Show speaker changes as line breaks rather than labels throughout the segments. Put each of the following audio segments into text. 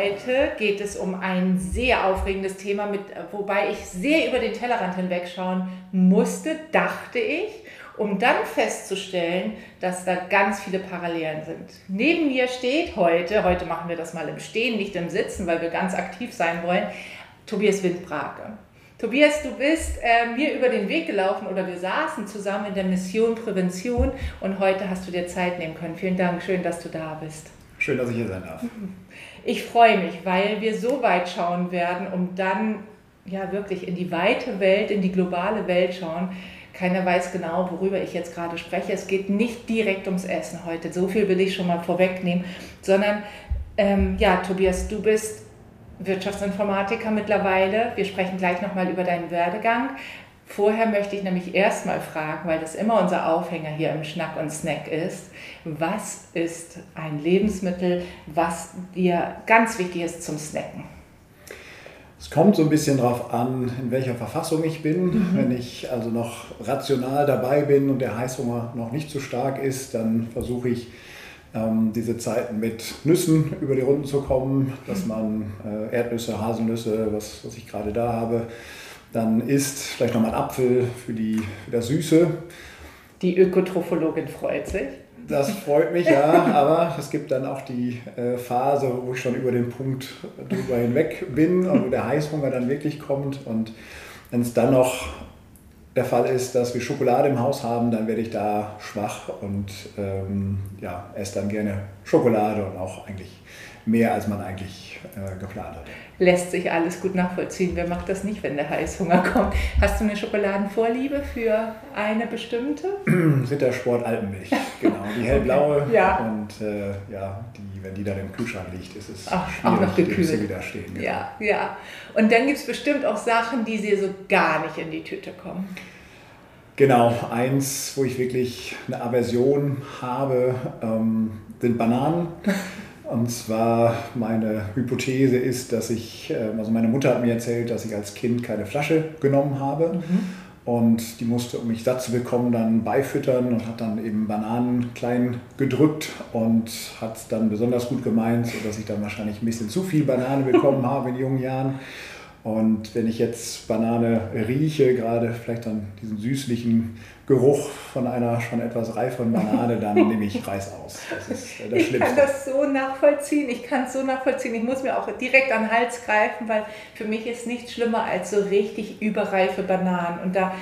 Heute geht es um ein sehr aufregendes Thema, wobei ich sehr über den Tellerrand hinwegschauen musste, dachte ich, um dann festzustellen, dass da ganz viele Parallelen sind. Neben mir steht heute machen wir das mal im Stehen, nicht im Sitzen, weil wir ganz aktiv sein wollen, Tobias Windbrake. Tobias, du bist mir über den Weg gelaufen oder wir saßen zusammen in der Mission Prävention und heute hast du dir Zeit nehmen können. Vielen Dank, schön, dass du da bist.
Schön, dass ich hier sein darf.
Ich freue mich, weil wir so weit schauen werden, um dann ja wirklich in die weite Welt, in die globale Welt schauen. Keiner weiß genau, worüber ich jetzt gerade spreche. Es geht nicht direkt ums Essen heute, so viel will ich schon mal vorwegnehmen, sondern Tobias, du bist Wirtschaftsinformatiker mittlerweile. Wir sprechen gleich nochmal über deinen Werdegang. Vorher möchte ich nämlich erstmal fragen, weil das immer unser Aufhänger hier im Schnack und Snack ist, was ist ein Lebensmittel, was dir ganz wichtig ist zum Snacken?
Es kommt so ein bisschen darauf an, in welcher Verfassung ich bin. Wenn ich also noch rational dabei bin und der Heißhunger noch nicht so stark ist, dann versuche ich, diese Zeiten mit Nüssen über die Runden zu kommen, dass man Erdnüsse, Haselnüsse, was ich gerade da habe, dann isst, vielleicht nochmal einen Apfel für das Süße.
Die Ökotrophologin freut sich.
Das freut mich, ja, aber es gibt dann auch die Phase, wo ich schon über den Punkt drüber hinweg bin und wo der Heißhunger dann wirklich kommt. Und wenn es dann noch der Fall ist, dass wir Schokolade im Haus haben, dann werde ich da schwach und esse dann gerne Schokolade und auch eigentlich mehr, als man eigentlich geplant hat.
Lässt sich alles gut nachvollziehen. Wer macht das nicht, wenn der Heißhunger kommt? Hast du eine Schokoladenvorliebe für eine bestimmte?
Rittersport Alpenmilch, genau. Die hellblaue.
Okay. Ja.
Und wenn die dann im Kühlschrank liegt, ist es
auch noch
schwierig,
gekühlt.
zu widerstehen. Genau.
Ja. Und dann gibt es bestimmt auch Sachen, die dir so gar nicht in die Tüte kommen.
Genau, eins, wo ich wirklich eine Aversion habe, sind Bananen. Und zwar meine Hypothese ist, dass meine Mutter hat mir erzählt, dass ich als Kind keine Flasche genommen habe. Und die musste, um mich satt zu bekommen, dann beifüttern und hat dann eben Bananen klein gedrückt und hat es dann besonders gut gemeint, sodass ich dann wahrscheinlich ein bisschen zu viel Banane bekommen habe in jungen Jahren. Und wenn ich jetzt Banane rieche, gerade vielleicht dann diesen süßlichen Geruch von einer schon etwas reiferen Banane, dann nehme ich Reis aus. Das ist das Schlimmste.
Ich kann das so nachvollziehen. Ich muss mir auch direkt an den Hals greifen, weil für mich ist nichts schlimmer als so richtig überreife Bananen. Und da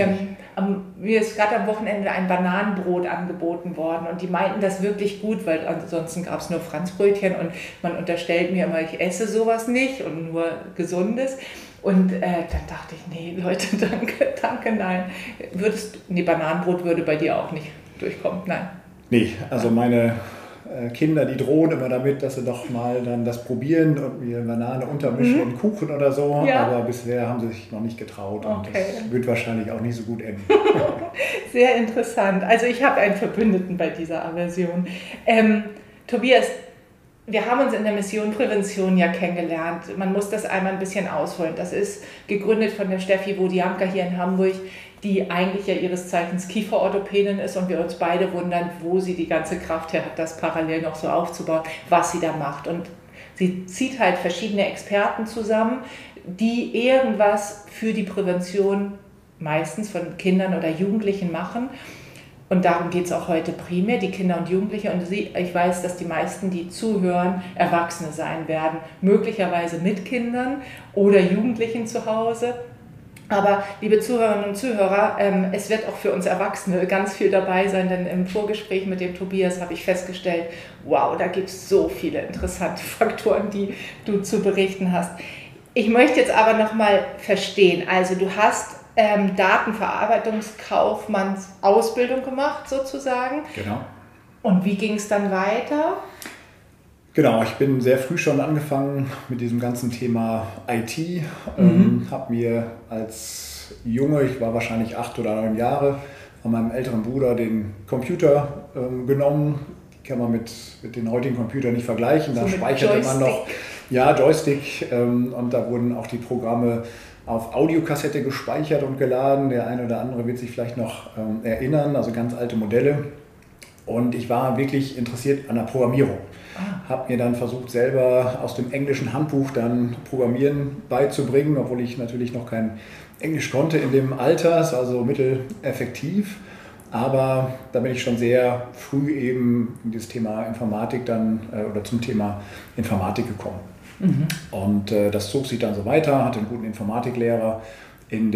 mir ist gerade am Wochenende ein Bananenbrot angeboten worden und die meinten das wirklich gut, weil ansonsten gab es nur Franzbrötchen und man unterstellt mir immer, ich esse sowas nicht und nur Gesundes. Und dann dachte ich, nee, Leute, danke, nein. Bananenbrot würde bei dir auch nicht durchkommen, nein.
Nee, also meine Kinder, die drohen immer damit, dass sie doch mal dann das probieren und mir Banane untermischen in Kuchen oder so. Ja. Aber bisher haben sie sich noch nicht getraut und das wird wahrscheinlich auch nicht so gut enden.
Sehr interessant. Also ich habe einen Verbündeten bei dieser Aversion. Tobias, wir haben uns in der Mission Prävention ja kennengelernt. Man muss das einmal ein bisschen ausholen. Das ist gegründet von der Steffi Wodiamka hier in Hamburg, die eigentlich ja ihres Zeichens Kieferorthopädin ist und wir uns beide wundern, wo sie die ganze Kraft her hat, das parallel noch so aufzubauen, was sie da macht. Und sie zieht halt verschiedene Experten zusammen, die irgendwas für die Prävention meistens von Kindern oder Jugendlichen machen. Und darum geht es auch heute primär, die Kinder und Jugendliche. Und ich weiß, dass die meisten, die zuhören, Erwachsene sein werden. Möglicherweise mit Kindern oder Jugendlichen zu Hause. Aber liebe Zuhörerinnen und Zuhörer, es wird auch für uns Erwachsene ganz viel dabei sein, denn im Vorgespräch mit dem Tobias habe ich festgestellt, wow, da gibt es so viele interessante Faktoren, die du zu berichten hast. Ich möchte jetzt aber nochmal verstehen, also du hast Datenverarbeitungskaufmanns Ausbildung gemacht sozusagen.
Genau.
Und wie ging es dann weiter?
Genau, ich bin sehr früh schon angefangen mit diesem ganzen Thema IT. Habe mir als Junge, ich war wahrscheinlich 8 oder 9 Jahre, von meinem älteren Bruder den Computer genommen. Die kann man mit den heutigen Computern nicht vergleichen. Da speicherte man noch Joystick und da wurden auch die Programme auf Audiokassette gespeichert und geladen. Der eine oder andere wird sich vielleicht noch erinnern, also ganz alte Modelle. Und ich war wirklich interessiert an der Programmierung. habe mir dann versucht, selber aus dem englischen Handbuch dann Programmieren beizubringen, obwohl ich natürlich noch kein Englisch konnte in dem Alter, ist also mitteleffektiv. Aber da bin ich schon sehr früh eben in das Thema Informatik dann oder zum Thema Informatik gekommen. Mhm. Und das zog sich dann so weiter, hatte einen guten Informatiklehrer im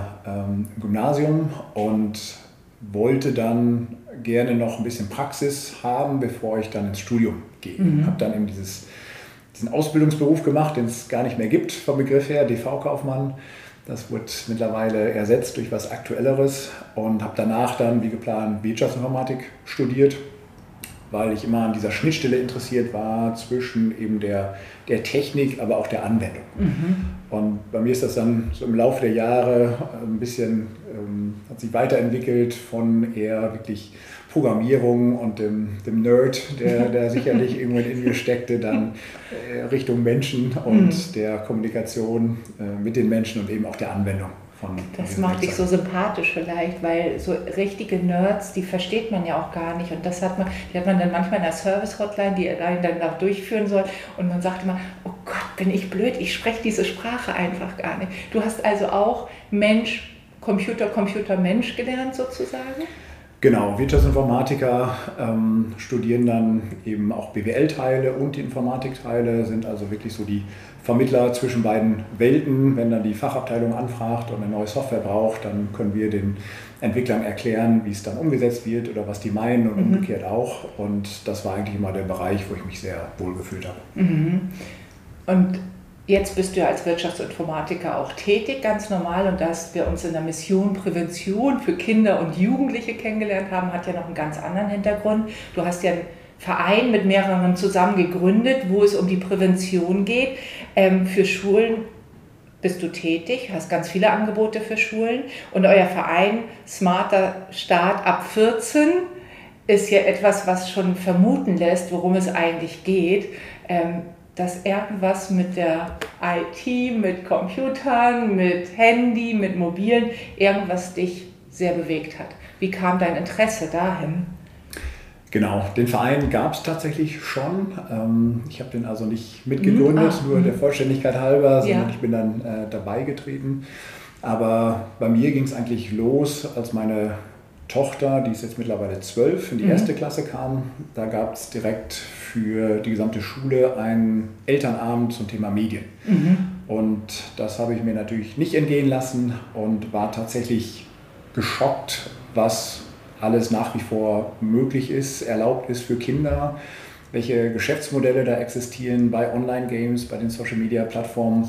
Gymnasium und wollte dann gerne noch ein bisschen Praxis haben, bevor ich dann ins Studium gehe. Mhm. Habe dann eben diesen Ausbildungsberuf gemacht, den es gar nicht mehr gibt vom Begriff her, DV-Kaufmann. Das wurde mittlerweile ersetzt durch was Aktuelleres und habe danach dann, wie geplant, Wirtschaftsinformatik studiert, weil ich immer an dieser Schnittstelle interessiert war zwischen eben der Technik, aber auch der Anwendung. Mhm. Und bei mir ist das dann so im Laufe der Jahre ein bisschen, hat sich weiterentwickelt von eher wirklich Programmierung und dem Nerd, der sicherlich irgendwann in mir steckte, dann Richtung Menschen und der Kommunikation mit den Menschen und eben auch der Anwendung.
Das macht dich so sympathisch vielleicht, weil so richtige Nerds, die versteht man ja auch gar nicht und die hat man dann manchmal in der Service-Hotline, die einen dann auch durchführen soll und man sagt immer, oh Gott, bin ich blöd, ich spreche diese Sprache einfach gar nicht. Du hast also auch Mensch, Computer, Mensch gelernt sozusagen?
Genau, Wirtschaftsinformatiker studieren dann eben auch BWL-Teile und die Informatikteile, sind also wirklich so die Vermittler zwischen beiden Welten. Wenn dann die Fachabteilung anfragt und eine neue Software braucht, dann können wir den Entwicklern erklären, wie es dann umgesetzt wird oder was die meinen und umgekehrt auch. Und das war eigentlich immer der Bereich, wo ich mich sehr wohl gefühlt habe.
Mhm. Und jetzt bist du ja als Wirtschaftsinformatiker auch tätig, ganz normal. Und dass wir uns in der Mission Prävention für Kinder und Jugendliche kennengelernt haben, hat ja noch einen ganz anderen Hintergrund. Du hast ja einen Verein mit mehreren zusammen gegründet, wo es um die Prävention geht. Für Schulen bist du tätig, hast ganz viele Angebote für Schulen. Und euer Verein Smarter Start ab 14 ist ja etwas, was schon vermuten lässt, worum es eigentlich geht. Dass irgendwas mit der IT, mit Computern, mit Handy, mit Mobilen, irgendwas dich sehr bewegt hat. Wie kam dein Interesse dahin?
Genau, den Verein gab es tatsächlich schon. Ich habe den also nicht mitgegründet, nur der Vollständigkeit halber, sondern ich bin dann dabei getreten. Aber bei mir ging es eigentlich los, als meine Tochter, die ist jetzt mittlerweile 12, in die erste Klasse kam. Da gab es direkt für die gesamte Schule einen Elternabend zum Thema Medien. Mhm. Und das habe ich mir natürlich nicht entgehen lassen und war tatsächlich geschockt, was alles nach wie vor möglich ist, erlaubt ist für Kinder, welche Geschäftsmodelle da existieren bei Online-Games, bei den Social-Media-Plattformen.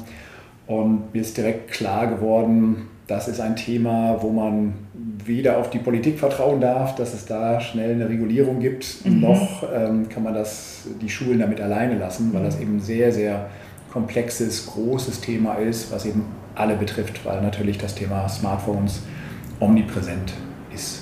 Und mir ist direkt klar geworden, das ist ein Thema, wo man weder auf die Politik vertrauen darf, dass es da schnell eine Regulierung gibt, noch kann man die Schulen damit alleine lassen, weil das eben ein sehr, sehr komplexes, großes Thema ist, was eben alle betrifft, weil natürlich das Thema Smartphones omnipräsent ist.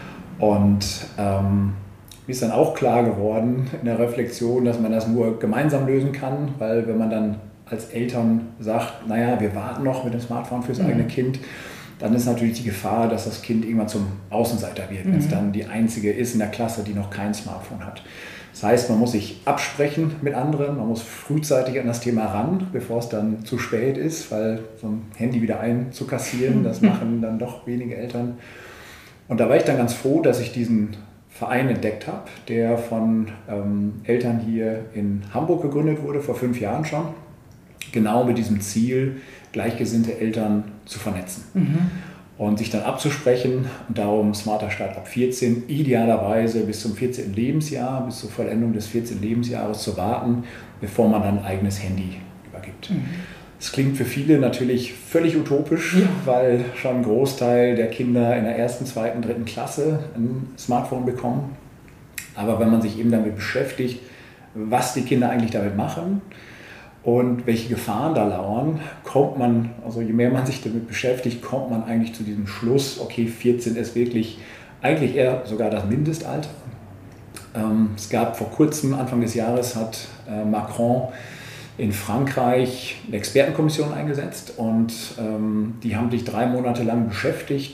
Und mir ist dann auch klar geworden in der Reflexion, dass man das nur gemeinsam lösen kann, weil wenn man dann als Eltern sagt, naja, wir warten noch mit dem Smartphone fürs eigene Kind, dann ist natürlich die Gefahr, dass das Kind irgendwann zum Außenseiter wird, wenn es dann die Einzige ist in der Klasse, die noch kein Smartphone hat. Das heißt, man muss sich absprechen mit anderen, man muss frühzeitig an das Thema ran, bevor es dann zu spät ist, weil so ein Handy wieder einzukassieren, das machen dann doch wenige Eltern. Und da war ich dann ganz froh, dass ich diesen Verein entdeckt habe, der von Eltern hier in Hamburg gegründet wurde, vor 5 Jahren schon. Genau mit diesem Ziel, gleichgesinnte Eltern zu vernetzen und sich dann abzusprechen und darum Smarter Start ab 14, idealerweise bis zum 14. Lebensjahr, bis zur Vollendung des 14. Lebensjahres zu warten, bevor man dann ein eigenes Handy übergibt. Das klingt für viele natürlich völlig utopisch, weil schon ein Großteil der Kinder in der 1., 2., 3. Klasse ein Smartphone bekommen. Aber wenn man sich eben damit beschäftigt, was die Kinder eigentlich damit machen, und welche Gefahren da lauern, kommt man, also je mehr man sich damit beschäftigt, kommt man eigentlich zu diesem Schluss, okay, 14 ist wirklich eigentlich eher sogar das Mindestalter. Es gab vor kurzem, Anfang des Jahres, hat Macron in Frankreich eine Expertenkommission eingesetzt und die haben sich 3 Monate lang beschäftigt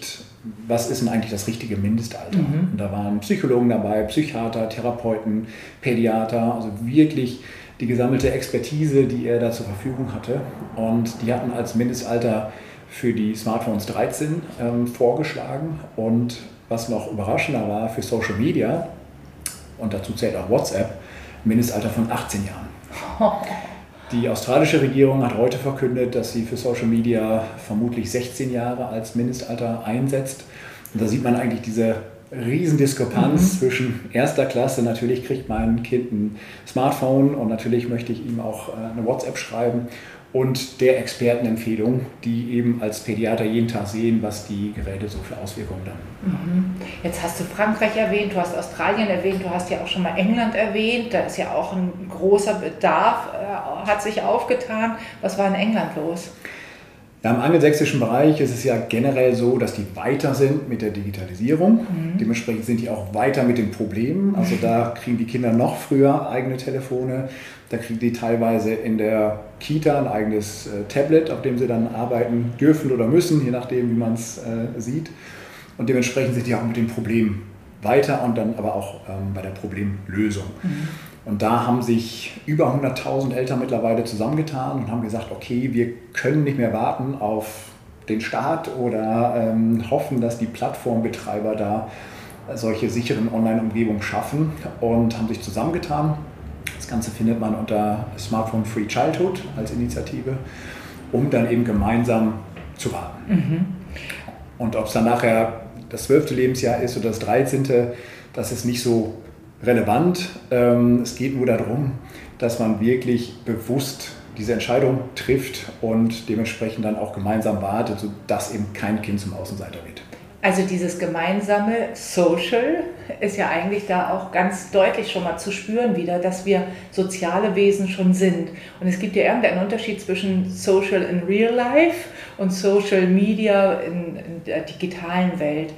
was ist denn eigentlich das richtige Mindestalter? Und da waren Psychologen dabei, Psychiater, Therapeuten, Pädiater, also wirklich die gesammelte Expertise, die er da zur Verfügung hatte. Und die hatten als Mindestalter für die Smartphones 13 vorgeschlagen. Und was noch überraschender war, für Social Media, und dazu zählt auch WhatsApp, Mindestalter von 18 Jahren. Die australische Regierung hat heute verkündet, dass sie für Social Media vermutlich 16 Jahre als Mindestalter einsetzt. Und da sieht man eigentlich diese Riesendiskrepanz zwischen erster Klasse, natürlich kriegt mein Kind ein Smartphone und natürlich möchte ich ihm auch eine WhatsApp schreiben, und der Expertenempfehlung, die eben als Pädiater jeden Tag sehen, was die Geräte so für Auswirkungen haben.
Jetzt hast du Frankreich erwähnt, du hast Australien erwähnt, du hast ja auch schon mal England erwähnt, da ist ja auch ein großer Bedarf, hat sich aufgetan. Was war in England los?
Ja, im angelsächsischen Bereich ist es ja generell so, dass die weiter sind mit der Digitalisierung. Dementsprechend sind die auch weiter mit den Problemen. Also da kriegen die Kinder noch früher eigene Telefone. Da kriegen die teilweise in der Kita ein eigenes Tablet, auf dem sie dann arbeiten dürfen oder müssen, je nachdem, wie man es sieht. Und dementsprechend sind die auch mit den Problemen weiter und dann aber auch bei der Problemlösung. Und da haben sich über 100.000 Eltern mittlerweile zusammengetan und haben gesagt, okay, wir können nicht mehr warten auf den Staat oder hoffen, dass die Plattformbetreiber da solche sicheren Online-Umgebungen schaffen, und haben sich zusammengetan. Das Ganze findet man unter Smartphone Free Childhood als Initiative, um dann eben gemeinsam zu warten. Und ob es dann nachher das 12. Lebensjahr ist oder das 13., das ist nicht so relevant. Es geht nur darum, dass man wirklich bewusst diese Entscheidung trifft und dementsprechend dann auch gemeinsam wartet, sodass eben kein Kind zum Außenseiter wird.
Also dieses gemeinsame Social ist ja eigentlich da auch ganz deutlich schon mal zu spüren wieder, dass wir soziale Wesen schon sind. Und es gibt ja irgendeinen Unterschied zwischen Social in Real Life und Social Media in der digitalen Welt.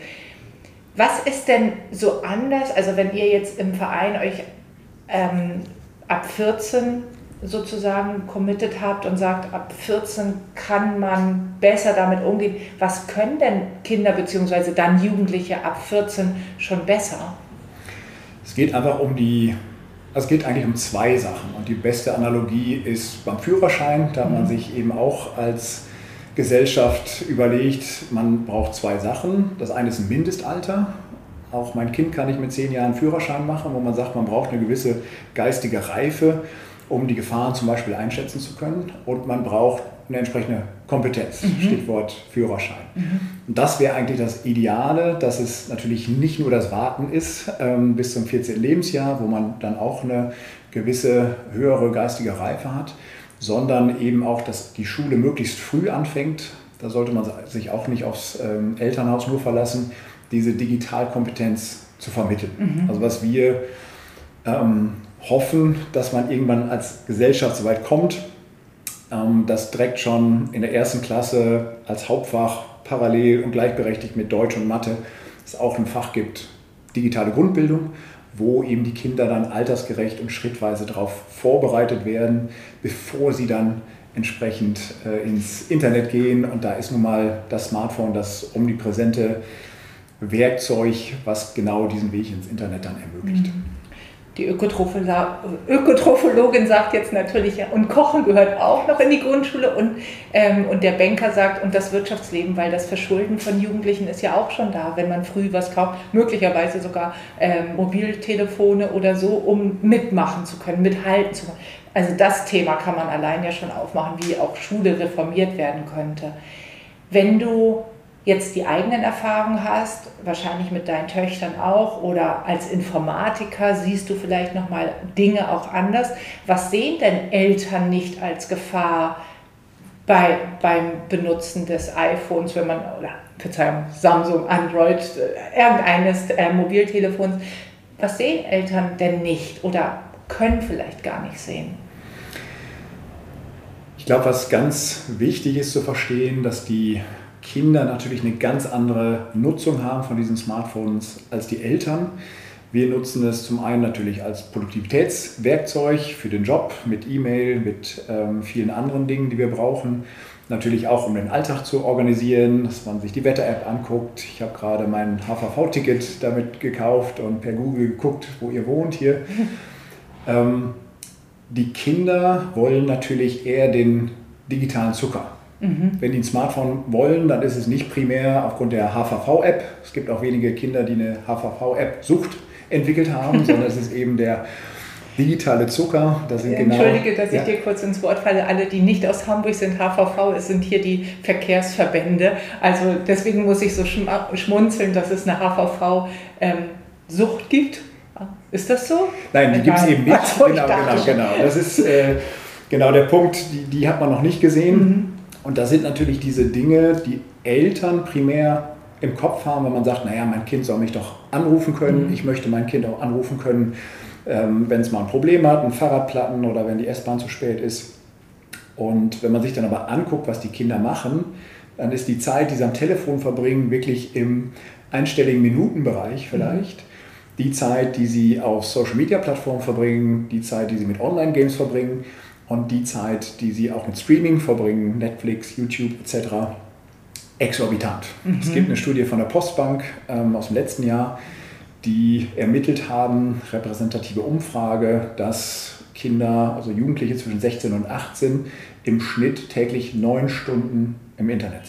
Was ist denn so anders, also wenn ihr jetzt im Verein euch ab 14 sozusagen committed habt und sagt, ab 14 kann man besser damit umgehen. Was können denn Kinder bzw. dann Jugendliche ab 14 schon besser?
Es geht einfach es geht eigentlich um zwei Sachen. Und die beste Analogie ist beim Führerschein. Da hat man sich eben auch als Gesellschaft überlegt, man braucht zwei Sachen. Das eine ist ein Mindestalter. Auch mein Kind kann nicht mit 10 Jahren Führerschein machen, wo man sagt, man braucht eine gewisse geistige Reife, um die Gefahren zum Beispiel einschätzen zu können. Und man braucht eine entsprechende Kompetenz, Stichwort Führerschein. Und das wäre eigentlich das Ideale, dass es natürlich nicht nur das Warten ist bis zum 14. Lebensjahr, wo man dann auch eine gewisse höhere geistige Reife hat, sondern eben auch, dass die Schule möglichst früh anfängt. Da sollte man sich auch nicht aufs Elternhaus nur verlassen, diese Digitalkompetenz zu vermitteln. Also was wir hoffen, dass man irgendwann als Gesellschaft so weit kommt, dass direkt schon in der 1. Klasse als Hauptfach parallel und gleichberechtigt mit Deutsch und Mathe es auch ein Fach gibt, digitale Grundbildung, wo eben die Kinder dann altersgerecht und schrittweise darauf vorbereitet werden, bevor sie dann entsprechend ins Internet gehen. Und da ist nun mal das Smartphone das omnipräsente Werkzeug, was genau diesen Weg ins Internet dann ermöglicht.
Die Ökotrophologin sagt jetzt natürlich, ja, und Kochen gehört auch noch in die Grundschule, und der Banker sagt, und das Wirtschaftsleben, weil das Verschulden von Jugendlichen ist ja auch schon da, wenn man früh was kauft, möglicherweise sogar Mobiltelefone oder so, um mitmachen zu können, mithalten zu können. Also das Thema kann man allein ja schon aufmachen, wie auch Schule reformiert werden könnte. Wenn du jetzt die eigenen Erfahrungen hast, wahrscheinlich mit deinen Töchtern auch, oder als Informatiker siehst du vielleicht nochmal Dinge auch anders. Was sehen denn Eltern nicht als Gefahr beim Benutzen des iPhones, wenn man, oder Verzeihung, Samsung, Android, irgendeines Mobiltelefons? Was sehen Eltern denn nicht oder können vielleicht gar nicht sehen?
Ich glaube, was ganz wichtig ist zu verstehen, dass die Kinder natürlich eine ganz andere Nutzung haben von diesen Smartphones als die Eltern. Wir nutzen es zum einen natürlich als Produktivitätswerkzeug für den Job, mit E-Mail, mit vielen anderen Dingen, die wir brauchen. Natürlich auch, um den Alltag zu organisieren, dass man sich die Wetter-App anguckt. Ich habe gerade mein HVV-Ticket damit gekauft und per Google geguckt, wo ihr wohnt hier. Die Kinder wollen natürlich eher den digitalen Zucker. Wenn die ein Smartphone wollen, dann ist es nicht primär aufgrund der HVV-App. Es gibt auch wenige Kinder, die eine HVV-App-Sucht entwickelt haben, sondern es ist eben der digitale Zucker. Das sind
Entschuldige, dass ich dir kurz ins Wort falle. Alle, die nicht aus Hamburg sind, HVV, es sind hier die Verkehrsverbände. Also deswegen muss ich so schmunzeln, dass es eine HVV-Sucht gibt. Ist das so?
Nein, die gibt es eben nicht. Genau. Das ist genau der Punkt, die hat man noch nicht gesehen. Und das sind natürlich diese Dinge, die Eltern primär im Kopf haben, wenn man sagt, naja, mein Kind soll mich doch anrufen können. Ich möchte mein Kind auch anrufen können, wenn es mal ein Problem hat, ein Fahrradplatten oder wenn die S-Bahn zu spät ist. Und wenn man sich dann aber anguckt, was die Kinder machen, dann ist die Zeit, die sie am Telefon verbringen, wirklich im einstelligen Minutenbereich vielleicht. Die Zeit, die sie auf Social-Media-Plattformen verbringen, die Zeit, die sie mit Online-Games verbringen und die Zeit, die sie auch mit Streaming verbringen, Netflix, YouTube etc., exorbitant. Es gibt eine Studie von der Postbank aus dem letzten Jahr, die ermittelt haben, repräsentative Umfrage, dass Kinder, also Jugendliche zwischen 16 und 18, im Schnitt täglich 9 Stunden im Internet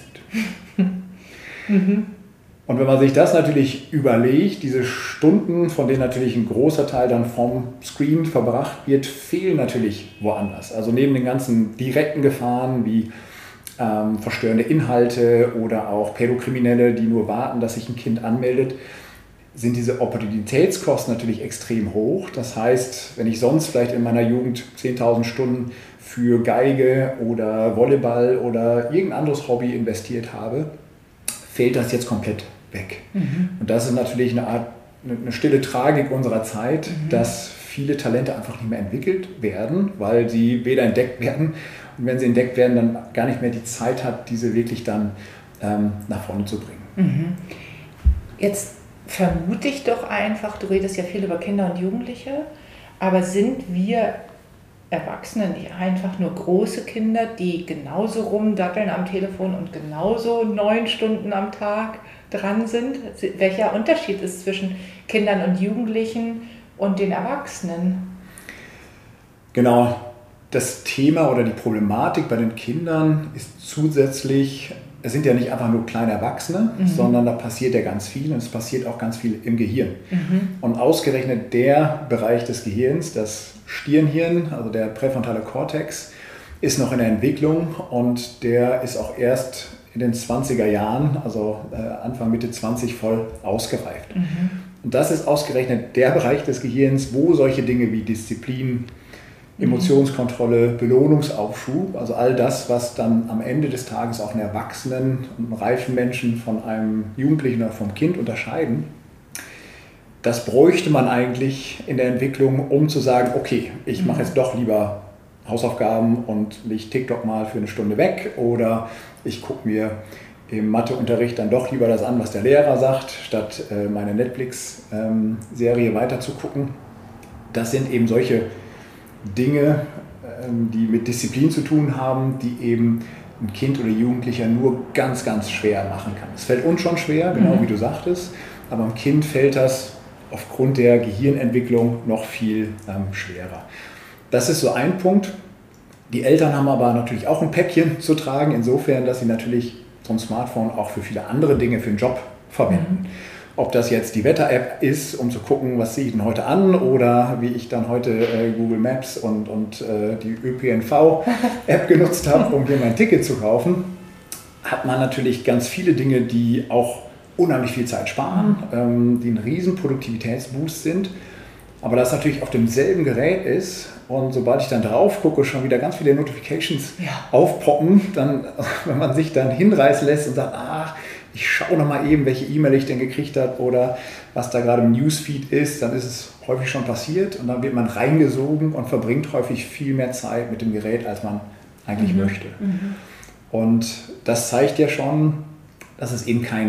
sind. Und wenn man sich das natürlich überlegt, diese Stunden, von denen natürlich ein großer Teil dann vom Screen verbracht wird, fehlen natürlich woanders. Also neben den ganzen direkten Gefahren wie verstörende Inhalte oder auch Pädokriminelle, die nur warten, dass sich ein Kind anmeldet, sind diese Opportunitätskosten natürlich extrem hoch. Das heißt, wenn ich sonst vielleicht in meiner Jugend 10.000 Stunden für Geige oder Volleyball oder irgendein anderes Hobby investiert habe, fällt das jetzt komplett weg. Und das ist natürlich eine stille Tragik unserer Zeit, dass viele Talente einfach nicht mehr entwickelt werden, weil sie weder entdeckt werden und wenn sie entdeckt werden, dann gar nicht mehr die Zeit hat, diese wirklich dann nach vorne zu bringen.
Jetzt vermute ich doch einfach, du redest ja viel über Kinder und Jugendliche, aber sind wir Erwachsenen nicht einfach nur große Kinder, die genauso rumdatteln am Telefon und genauso 9 Stunden am Tag dran sind? Welcher Unterschied ist zwischen Kindern und Jugendlichen und den Erwachsenen?
Genau, das Thema oder die Problematik bei den Kindern ist zusätzlich, es sind ja nicht einfach nur kleine Erwachsene, sondern da passiert ja ganz viel und es passiert auch ganz viel im Gehirn. Und ausgerechnet der Bereich des Gehirns, das Stirnhirn, also der präfrontale Kortex, ist noch in der Entwicklung und der ist auch erst in den 20er Jahren, also Anfang, Mitte 20 voll ausgereift. Und das ist ausgerechnet der Bereich des Gehirns, wo solche Dinge wie Disziplin, Emotionskontrolle, Belohnungsaufschub, also all das, was dann am Ende des Tages auch einen erwachsenen und reifen Menschen von einem Jugendlichen oder vom Kind unterscheiden, das bräuchte man eigentlich in der Entwicklung, um zu sagen, okay, ich mache jetzt doch lieber Hausaufgaben und leg TikTok mal für eine Stunde weg oder ich gucke mir im Matheunterricht dann doch lieber das an, was der Lehrer sagt, statt meine Netflix-Serie weiter zu gucken. Das sind eben solche Dinge, die mit Disziplin zu tun haben, die eben ein Kind oder Jugendlicher nur ganz, ganz schwer machen kann. Es fällt uns schon schwer, genau wie du sagtest, aber einem Kind fällt das aufgrund der Gehirnentwicklung noch viel schwerer. Das ist so ein Punkt. Die Eltern haben aber natürlich auch ein Päckchen zu tragen, insofern, dass sie natürlich so ein Smartphone auch für viele andere Dinge für den Job verwenden. Ob das jetzt die Wetter-App ist, um zu gucken, was ziehe ich denn heute an, oder wie ich dann heute Google Maps und die ÖPNV-App genutzt habe, um hier mein Ticket zu kaufen, hat man natürlich ganz viele Dinge, die auch unheimlich viel Zeit sparen, die ein riesen Produktivitätsboost sind. Aber das natürlich auf demselben Gerät ist und sobald ich dann drauf gucke, schon wieder ganz viele Notifications aufpoppen, dann, wenn man sich dann hinreißen lässt und sagt, ach, ich schaue noch mal eben, welche E-Mail ich denn gekriegt habe oder was da gerade im Newsfeed ist, dann ist es häufig schon passiert und dann wird man reingesogen und verbringt häufig viel mehr Zeit mit dem Gerät, als man eigentlich möchte. Und das zeigt ja schon, dass es eben kein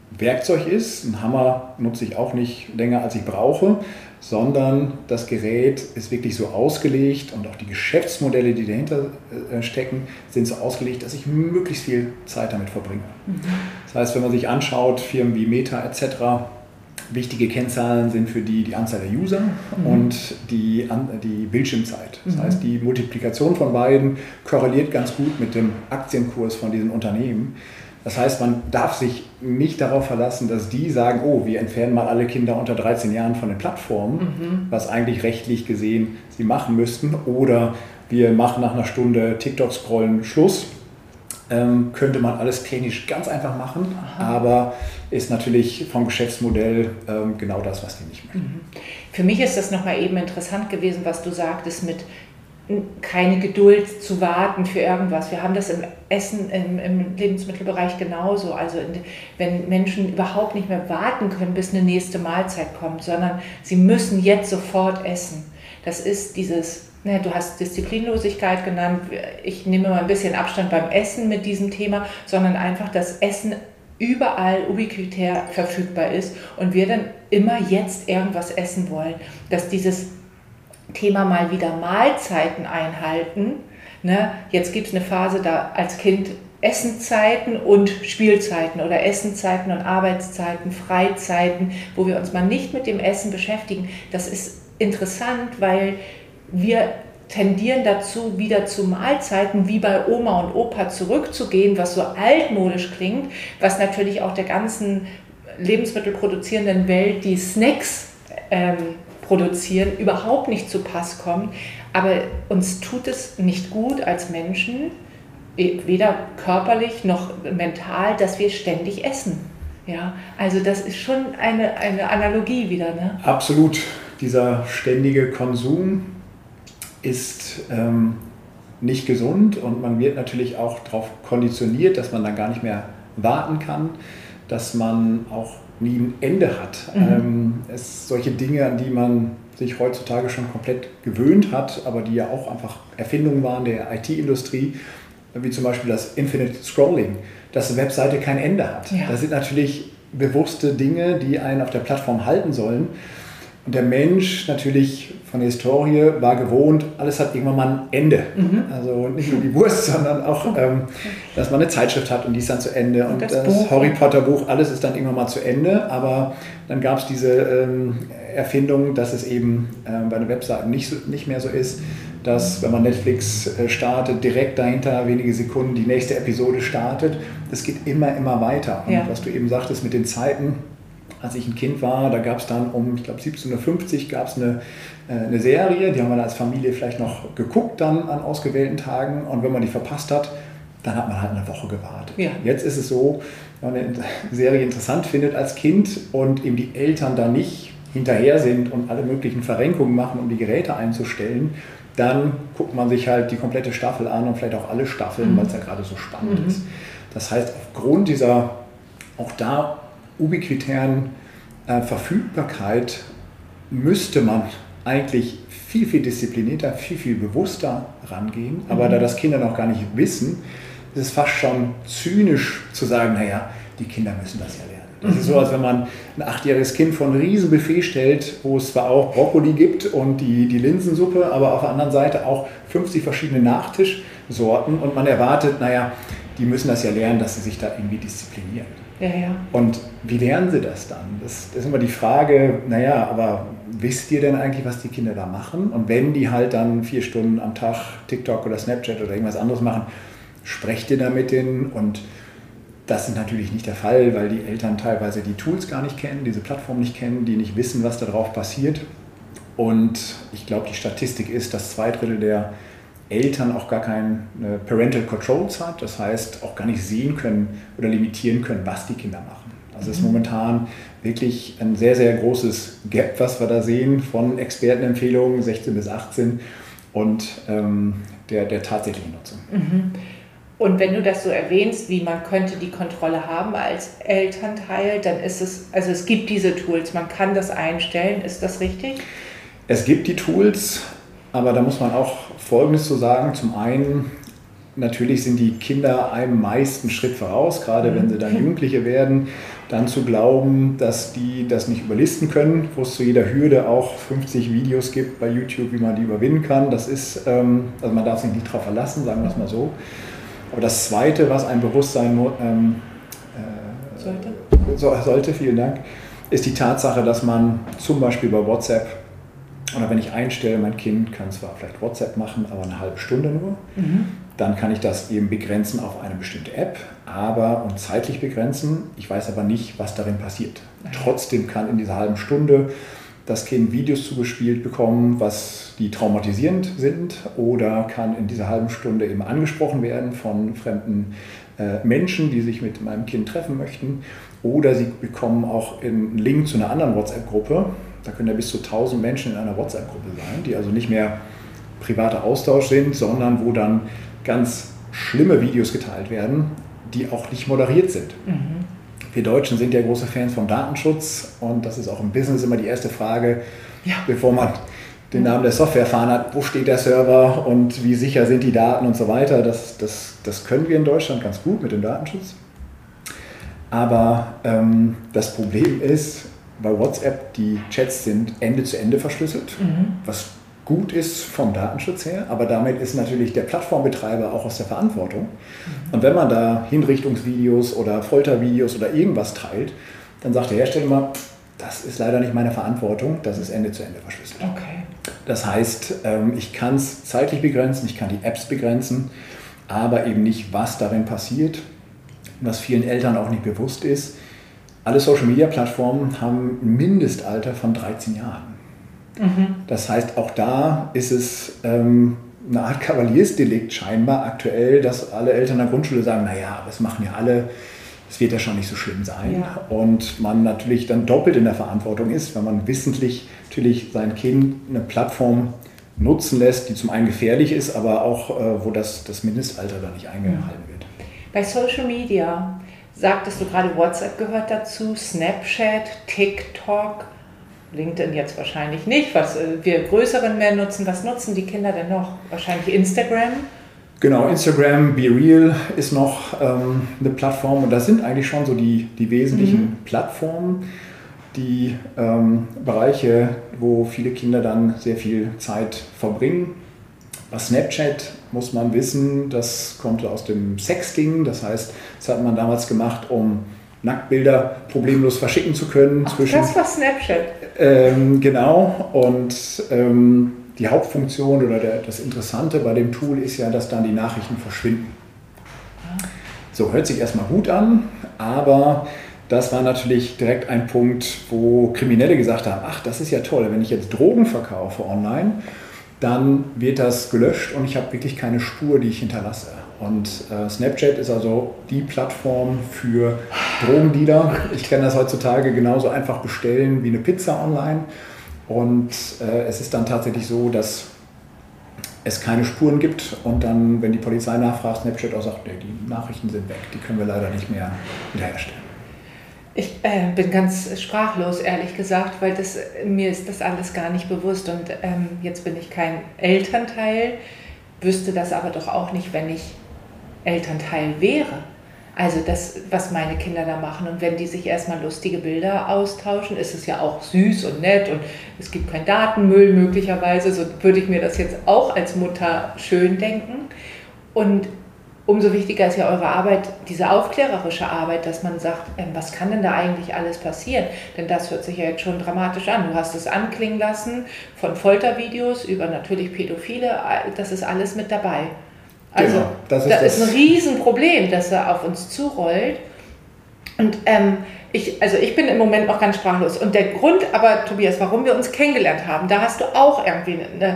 Werkzeug ist. Ein Hammer nutze ich auch nicht länger, als ich brauche, sondern das Gerät ist wirklich so ausgelegt und auch die Geschäftsmodelle, die dahinter stecken, sind so ausgelegt, dass ich möglichst viel Zeit damit verbringe. Das heißt, wenn man sich anschaut, Firmen wie Meta etc., wichtige Kennzahlen sind für die Anzahl der User und die Bildschirmzeit. Das heißt, die Multiplikation von beiden korreliert ganz gut mit dem Aktienkurs von diesen Unternehmen. Das heißt, man darf sich nicht darauf verlassen, dass die sagen, oh, wir entfernen mal alle Kinder unter 13 Jahren von den Plattformen, was eigentlich rechtlich gesehen sie machen müssten, oder wir machen nach einer Stunde TikTok-Scrollen Schluss. Könnte man alles technisch ganz einfach machen, aber ist natürlich vom Geschäftsmodell genau das, was die nicht möchten.
Für mich ist das nochmal eben interessant gewesen, was du sagtest mit keine Geduld zu warten für irgendwas. Wir haben das im Essen, im Lebensmittelbereich genauso. Also wenn Menschen überhaupt nicht mehr warten können, bis eine nächste Mahlzeit kommt, sondern sie müssen jetzt sofort essen. Das ist dieses, du hast Disziplinlosigkeit genannt. Ich nehme mal ein bisschen Abstand beim Essen mit diesem Thema, sondern einfach das Essen überall ubiquitär verfügbar ist und wir dann immer jetzt irgendwas essen wollen. Dass dieses Thema mal wieder Mahlzeiten einhalten. Jetzt gibt es eine Phase, da als Kind Essenzeiten und Spielzeiten oder Essenzeiten und Arbeitszeiten, Freizeiten, wo wir uns mal nicht mit dem Essen beschäftigen. Das ist interessant, weil wir tendieren dazu, wieder zu Mahlzeiten wie bei Oma und Opa zurückzugehen, was so altmodisch klingt, was natürlich auch der ganzen lebensmittelproduzierenden Welt, die Snacks produzieren, überhaupt nicht zu Pass kommt. Aber uns tut es nicht gut als Menschen, weder körperlich noch mental, dass wir ständig essen. Ja, also das ist schon eine Analogie wieder. Ne?
Absolut. Dieser ständige Konsum ist nicht gesund und man wird natürlich auch darauf konditioniert, dass man dann gar nicht mehr warten kann, dass man auch nie ein Ende hat. Es solche Dinge, an die man sich heutzutage schon komplett gewöhnt hat, aber die ja auch einfach Erfindungen waren der IT-Industrie, wie zum Beispiel das Infinite Scrolling, dass eine Webseite kein Ende hat. Ja. Das sind natürlich bewusste Dinge, die einen auf der Plattform halten sollen. Und der Mensch natürlich von der Historie war gewohnt, alles hat irgendwann mal ein Ende. Also nicht nur die Wurst, sondern auch, dass man eine Zeitschrift hat und die ist dann zu Ende. Und das Harry Potter Buch, alles ist dann irgendwann mal zu Ende. Aber dann gab es diese Erfindung, dass es eben bei einer Webseite nicht mehr so ist, dass wenn man Netflix startet, direkt dahinter wenige Sekunden die nächste Episode startet. Das geht immer weiter. Und was du eben sagtest mit den Zeiten, als ich ein Kind war, da gab es dann ich glaube 17.50 Uhr gab es eine Serie, die haben wir als Familie vielleicht noch geguckt dann an ausgewählten Tagen und wenn man die verpasst hat, dann hat man halt eine Woche gewartet. Ja. Jetzt ist es so, wenn man eine Serie interessant findet als Kind und eben die Eltern da nicht hinterher sind und alle möglichen Verrenkungen machen, um die Geräte einzustellen, dann guckt man sich halt die komplette Staffel an und vielleicht auch alle Staffeln, weil es ja gerade so spannend ist. Das heißt, aufgrund dieser auch da ubiquitären Verfügbarkeit müsste man eigentlich viel disziplinierter, viel bewusster rangehen. Aber da das Kinder noch gar nicht wissen, ist es fast schon zynisch zu sagen, naja, die Kinder müssen das ja lernen. Das ist so, als wenn man ein 8-jähriges Kind vor ein Riesenbuffet stellt, wo es zwar auch Brokkoli gibt und die Linsensuppe, aber auf der anderen Seite auch 50 verschiedene Nachtischsorten und man erwartet, naja, die müssen das ja lernen, dass sie sich da irgendwie disziplinieren.
Ja.
Und wie lernen sie das dann? Das ist immer die Frage, naja, aber wisst ihr denn eigentlich, was die Kinder da machen? Und wenn die halt dann 4 Stunden am Tag TikTok oder Snapchat oder irgendwas anderes machen, sprecht ihr da mit denen? Und das ist natürlich nicht der Fall, weil die Eltern teilweise die Tools gar nicht kennen, diese Plattform nicht kennen, die nicht wissen, was da drauf passiert. Und ich glaube, die Statistik ist, dass 2/3 der Eltern auch gar keine Parental Controls hat, das heißt auch gar nicht sehen können oder limitieren können, was die Kinder machen. Also es ist momentan wirklich ein sehr großes Gap, was wir da sehen von Expertenempfehlungen 16 bis 18 und der tatsächlichen Nutzung.
Und wenn du das so erwähnst, wie man könnte die Kontrolle haben als Elternteil, dann ist es, also es gibt diese Tools, man kann das einstellen, ist das richtig?
Es gibt die Tools, aber da muss man auch Folgendes zu sagen. Zum einen natürlich sind die Kinder einem meisten Schritt voraus, gerade wenn sie dann Jugendliche werden, dann zu glauben, dass die das nicht überlisten können, wo es zu jeder Hürde auch 50 Videos gibt bei YouTube, wie man die überwinden kann. Das ist, also man darf sich nicht darauf verlassen, sagen wir es mal so. Aber das Zweite, was ein Bewusstsein sollte, vielen Dank, ist die Tatsache, dass man zum Beispiel bei WhatsApp, oder wenn ich einstelle, mein Kind kann zwar vielleicht WhatsApp machen, aber eine halbe Stunde nur, dann kann ich das eben begrenzen auf eine bestimmte App, und zeitlich begrenzen. Ich weiß aber nicht, was darin passiert. Trotzdem kann in dieser halben Stunde das Kind Videos zugespielt bekommen, die traumatisierend sind, oder kann in dieser halben Stunde eben angesprochen werden von fremden Menschen, die sich mit meinem Kind treffen möchten, oder sie bekommen auch einen Link zu einer anderen WhatsApp-Gruppe. Da können ja bis zu 1000 Menschen in einer WhatsApp-Gruppe sein, die also nicht mehr privater Austausch sind, sondern wo dann ganz schlimme Videos geteilt werden, die auch nicht moderiert sind. Wir Deutschen sind ja große Fans vom Datenschutz, und das ist auch im Business immer die erste Frage, bevor man den Namen der Software erfahren hat, wo steht der Server und wie sicher sind die Daten und so weiter. Das können wir in Deutschland ganz gut mit dem Datenschutz. Aber das Problem ist, bei WhatsApp, die Chats sind Ende zu Ende verschlüsselt, was gut ist vom Datenschutz her, aber damit ist natürlich der Plattformbetreiber auch aus der Verantwortung. Und wenn man da Hinrichtungsvideos oder Foltervideos oder irgendwas teilt, dann sagt der Hersteller immer, das ist leider nicht meine Verantwortung, das ist Ende zu Ende verschlüsselt.
Okay.
Das heißt, ich kann es zeitlich begrenzen, ich kann die Apps begrenzen, aber eben nicht, was darin passiert. Was vielen Eltern auch nicht bewusst ist, alle Social-Media-Plattformen haben ein Mindestalter von 13 Jahren. Das heißt, auch da ist es eine Art Kavaliersdelikt scheinbar aktuell, dass alle Eltern in der Grundschule sagen, naja, aber es machen ja alle, es wird ja schon nicht so schlimm sein. Ja. Und man natürlich dann doppelt in der Verantwortung ist, wenn man wissentlich natürlich sein Kind eine Plattform nutzen lässt, die zum einen gefährlich ist, aber auch, wo das Mindestalter dann nicht eingehalten wird.
Bei Social Media, sagtest du gerade, WhatsApp gehört dazu, Snapchat, TikTok, LinkedIn jetzt wahrscheinlich nicht, was wir Größeren mehr nutzen. Was nutzen die Kinder denn noch? Wahrscheinlich Instagram?
Genau, Instagram, BeReal ist noch eine Plattform, und das sind eigentlich schon so die wesentlichen Plattformen, die Bereiche, wo viele Kinder dann sehr viel Zeit verbringen. Bei Snapchat muss man wissen, das kommt aus dem Sexting, das heißt, das hat man damals gemacht, um Nacktbilder problemlos verschicken zu können.
Ach, das war Snapchat.
Genau, und die Hauptfunktion oder das Interessante bei dem Tool ist ja, dass dann die Nachrichten verschwinden. So, hört sich erstmal gut an, aber das war natürlich direkt ein Punkt, wo Kriminelle gesagt haben, ach, das ist ja toll, wenn ich jetzt Drogen verkaufe online, dann wird das gelöscht und ich habe wirklich keine Spur, die ich hinterlasse. Und Snapchat ist also die Plattform für Drogendealer. Ich kann das heutzutage genauso einfach bestellen wie eine Pizza online. Und es ist dann tatsächlich so, dass es keine Spuren gibt und dann, wenn die Polizei nachfragt, Snapchat auch sagt, nee, die Nachrichten sind weg, die können wir leider nicht mehr wiederherstellen.
Ich bin ganz sprachlos, ehrlich gesagt, weil mir ist das alles gar nicht bewusst, und jetzt bin ich kein Elternteil, wüsste das aber doch auch nicht, wenn ich Elternteil wäre. Also das, was meine Kinder da machen, und wenn die sich erstmal lustige Bilder austauschen, ist es ja auch süß und nett und es gibt keinen Datenmüll möglicherweise, so würde ich mir das jetzt auch als Mutter schön denken. Und umso wichtiger ist ja eure Arbeit, diese aufklärerische Arbeit, dass man sagt, was kann denn da eigentlich alles passieren? Denn das hört sich ja jetzt schon dramatisch an. Du hast es anklingen lassen, von Foltervideos über natürlich Pädophile, das ist alles mit dabei. Also genau, das ist ein Riesenproblem, das da auf uns zurollt. Und ich bin im Moment noch ganz sprachlos. Und der Grund aber, Tobias, warum wir uns kennengelernt haben, da hast du auch irgendwie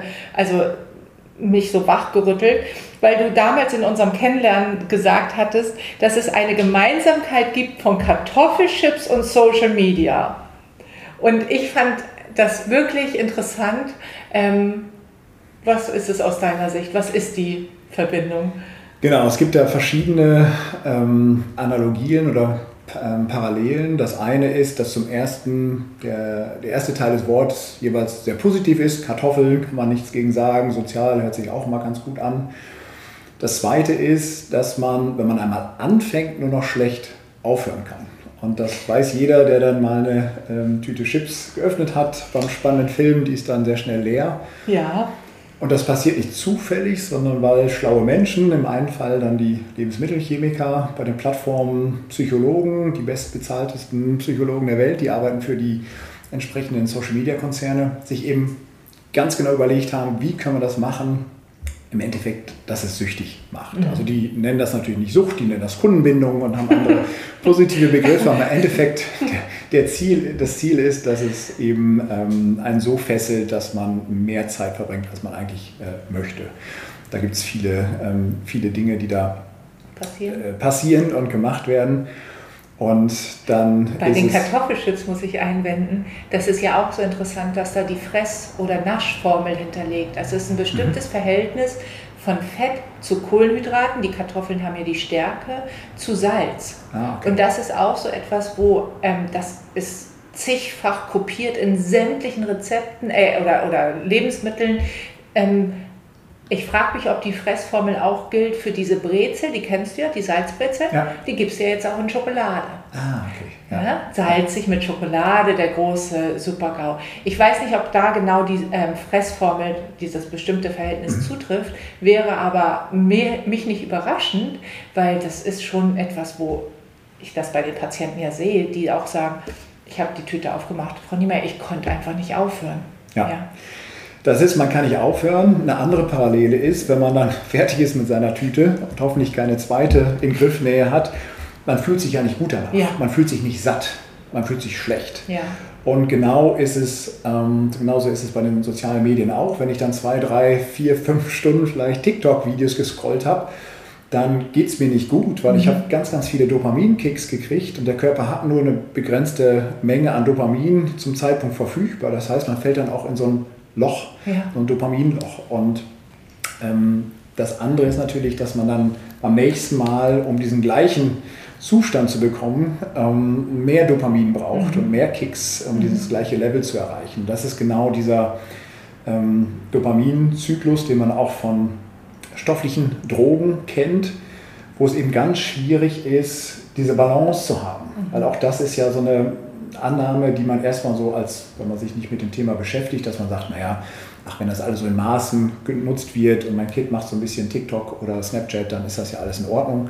mich so wachgerüttelt, weil du damals in unserem Kennenlernen gesagt hattest, dass es eine Gemeinsamkeit gibt von Kartoffelchips und Social Media. Und ich fand das wirklich interessant. Was ist es aus deiner Sicht? Was ist die Verbindung?
Genau, es gibt da verschiedene Analogien oder Parallelen. Das eine ist, dass zum ersten, der erste Teil des Wortes jeweils sehr positiv ist. Kartoffeln kann man nichts gegen sagen, sozial hört sich auch mal ganz gut an. Das Zweite ist, dass man, wenn man einmal anfängt, nur noch schlecht aufhören kann. Und das weiß jeder, der dann mal eine Tüte Chips geöffnet hat beim spannenden Film, die ist dann sehr schnell leer.
Ja.
Und das passiert nicht zufällig, sondern weil schlaue Menschen, im einen Fall dann die Lebensmittelchemiker, bei den Plattformen Psychologen, die bestbezahltesten Psychologen der Welt, die arbeiten für die entsprechenden Social-Media-Konzerne, sich eben ganz genau überlegt haben, wie können wir das machen, im Endeffekt, dass es süchtig macht. Also die nennen das natürlich nicht Sucht, die nennen das Kundenbindung und haben andere positive Begriffe, aber im Endeffekt das Ziel ist, dass es eben einen so fesselt, dass man mehr Zeit verbringt, als man eigentlich möchte. Da gibt es viele Dinge, die da passieren und gemacht werden. Und dann
bei den Kartoffelchips muss ich einwenden, das ist ja auch so interessant, dass da die Fress- oder Naschformel hinterlegt. Also es ist ein bestimmtes Verhältnis von Fett zu Kohlenhydraten, die Kartoffeln haben ja die Stärke, zu Salz. Okay. Und das ist auch so etwas, wo das ist zigfach kopiert in sämtlichen Rezepten oder Lebensmitteln. Ich frage mich, ob die Fressformel auch gilt für diese Brezel, die kennst du ja, die Salzbrezel, die gibt es ja jetzt auch in Schokolade.
Okay.
Ja, salzig mit Schokolade, der große Super-GAU. Ich weiß nicht, ob da genau die Fressformel, dieses bestimmte Verhältnis zutrifft, wäre aber mich nicht überraschend, weil das ist schon etwas, wo ich das bei den Patienten ja sehe, die auch sagen, ich habe die Tüte aufgemacht, Frau Niemeyer, ich konnte einfach nicht aufhören. Ja.
Das ist, man kann nicht aufhören. Eine andere Parallele ist, wenn man dann fertig ist mit seiner Tüte und hoffentlich keine zweite in Griffnähe hat, man fühlt sich ja nicht gut danach. Ja. Man fühlt sich nicht satt, man fühlt sich schlecht.
Ja.
Und genauso ist es bei den sozialen Medien auch. Wenn ich dann 2, 3, 4, 5 Stunden vielleicht TikTok-Videos gescrollt habe, dann geht es mir nicht gut, weil ich habe ganz, ganz viele Dopaminkicks gekriegt und der Körper hat nur eine begrenzte Menge an Dopamin zum Zeitpunkt verfügbar. Das heißt, man fällt dann auch in so ein Loch, so ein Dopaminloch. Und das andere ist natürlich, dass man dann am nächsten Mal, um diesen gleichen Zustand zu bekommen, mehr Dopamin braucht und mehr Kicks, um dieses gleiche Level zu erreichen. Das ist genau dieser Dopaminzyklus, den man auch von stofflichen Drogen kennt, wo es eben ganz schwierig ist, diese Balance zu haben. Weil auch das ist ja so eine Annahme, die man erstmal so wenn man sich nicht mit dem Thema beschäftigt, dass man sagt, wenn das alles so in Maßen genutzt wird und mein Kind macht so ein bisschen TikTok oder Snapchat, dann ist das ja alles in Ordnung.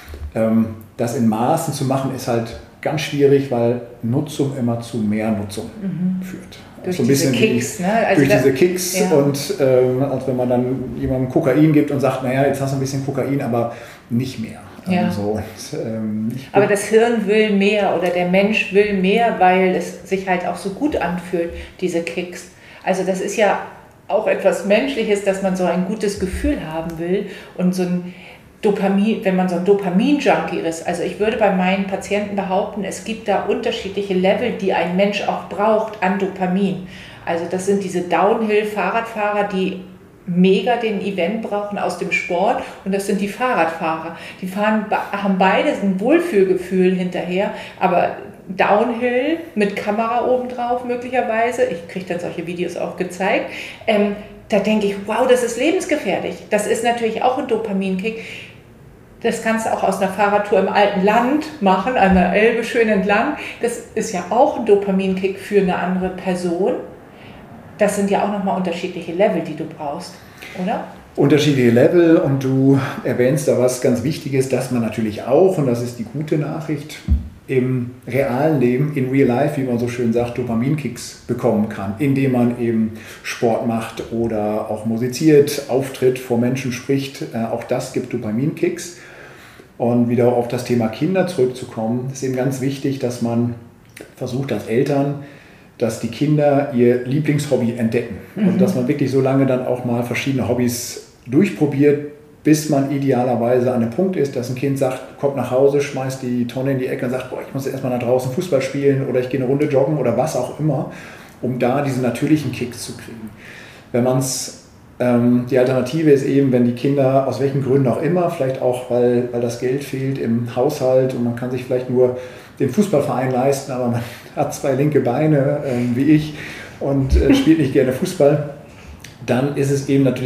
Das in Maßen zu machen ist halt ganz schwierig, weil Nutzung immer zu mehr Nutzung führt.
Durch
so ein
diese
bisschen
Kicks, ne? Also
durch diese Kicks und als wenn man dann jemandem Kokain gibt und sagt, jetzt hast du ein bisschen Kokain, aber nicht mehr.
Ja. Aber das Hirn will mehr oder der Mensch will mehr, weil es sich halt auch so gut anfühlt, diese Kicks. Also das ist ja auch etwas Menschliches, dass man so ein gutes Gefühl haben will und so ein Dopamin, wenn man so ein Dopamin-Junkie ist. Also ich würde bei meinen Patienten behaupten, es gibt da unterschiedliche Level, die ein Mensch auch braucht an Dopamin. Also das sind diese Downhill-Fahrradfahrer, die mega den Event brauchen aus dem Sport und das sind die Fahrradfahrer. Die haben beide ein Wohlfühlgefühl hinterher, aber Downhill mit Kamera obendrauf möglicherweise, ich kriege dann solche Videos auch gezeigt, da denke ich, wow, das ist lebensgefährlich. Das ist natürlich auch ein Dopaminkick. Das kannst du auch aus einer Fahrradtour im alten Land machen, an der Elbe schön entlang. Das ist ja auch ein Dopaminkick für eine andere Person. Das sind ja auch nochmal unterschiedliche Level, die du brauchst, oder?
Unterschiedliche Level und du erwähnst da was ganz Wichtiges, dass man natürlich auch, und das ist die gute Nachricht, im realen Leben, in real life, wie man so schön sagt, Dopaminkicks bekommen kann, indem man eben Sport macht oder auch musiziert, auftritt, vor Menschen spricht. Auch das gibt Dopaminkicks. Und wieder auf das Thema Kinder zurückzukommen, ist eben ganz wichtig, dass man versucht als Eltern, dass die Kinder ihr Lieblingshobby entdecken. Also dass man wirklich so lange dann auch mal verschiedene Hobbys durchprobiert, bis man idealerweise an dem Punkt ist, dass ein Kind sagt, kommt nach Hause, schmeißt die Tonne in die Ecke und sagt, ich muss erstmal nach draußen Fußball spielen oder ich gehe eine Runde joggen oder was auch immer, um da diesen natürlichen Kick zu kriegen. Wenn man es, die Alternative ist eben, wenn die Kinder aus welchen Gründen auch immer, vielleicht auch, weil das Geld fehlt im Haushalt und man kann sich vielleicht nur den Fußballverein leisten, aber man hat 2 linke Beine, wie ich, und spielt nicht gerne Fußball, dann ist es eben natürlich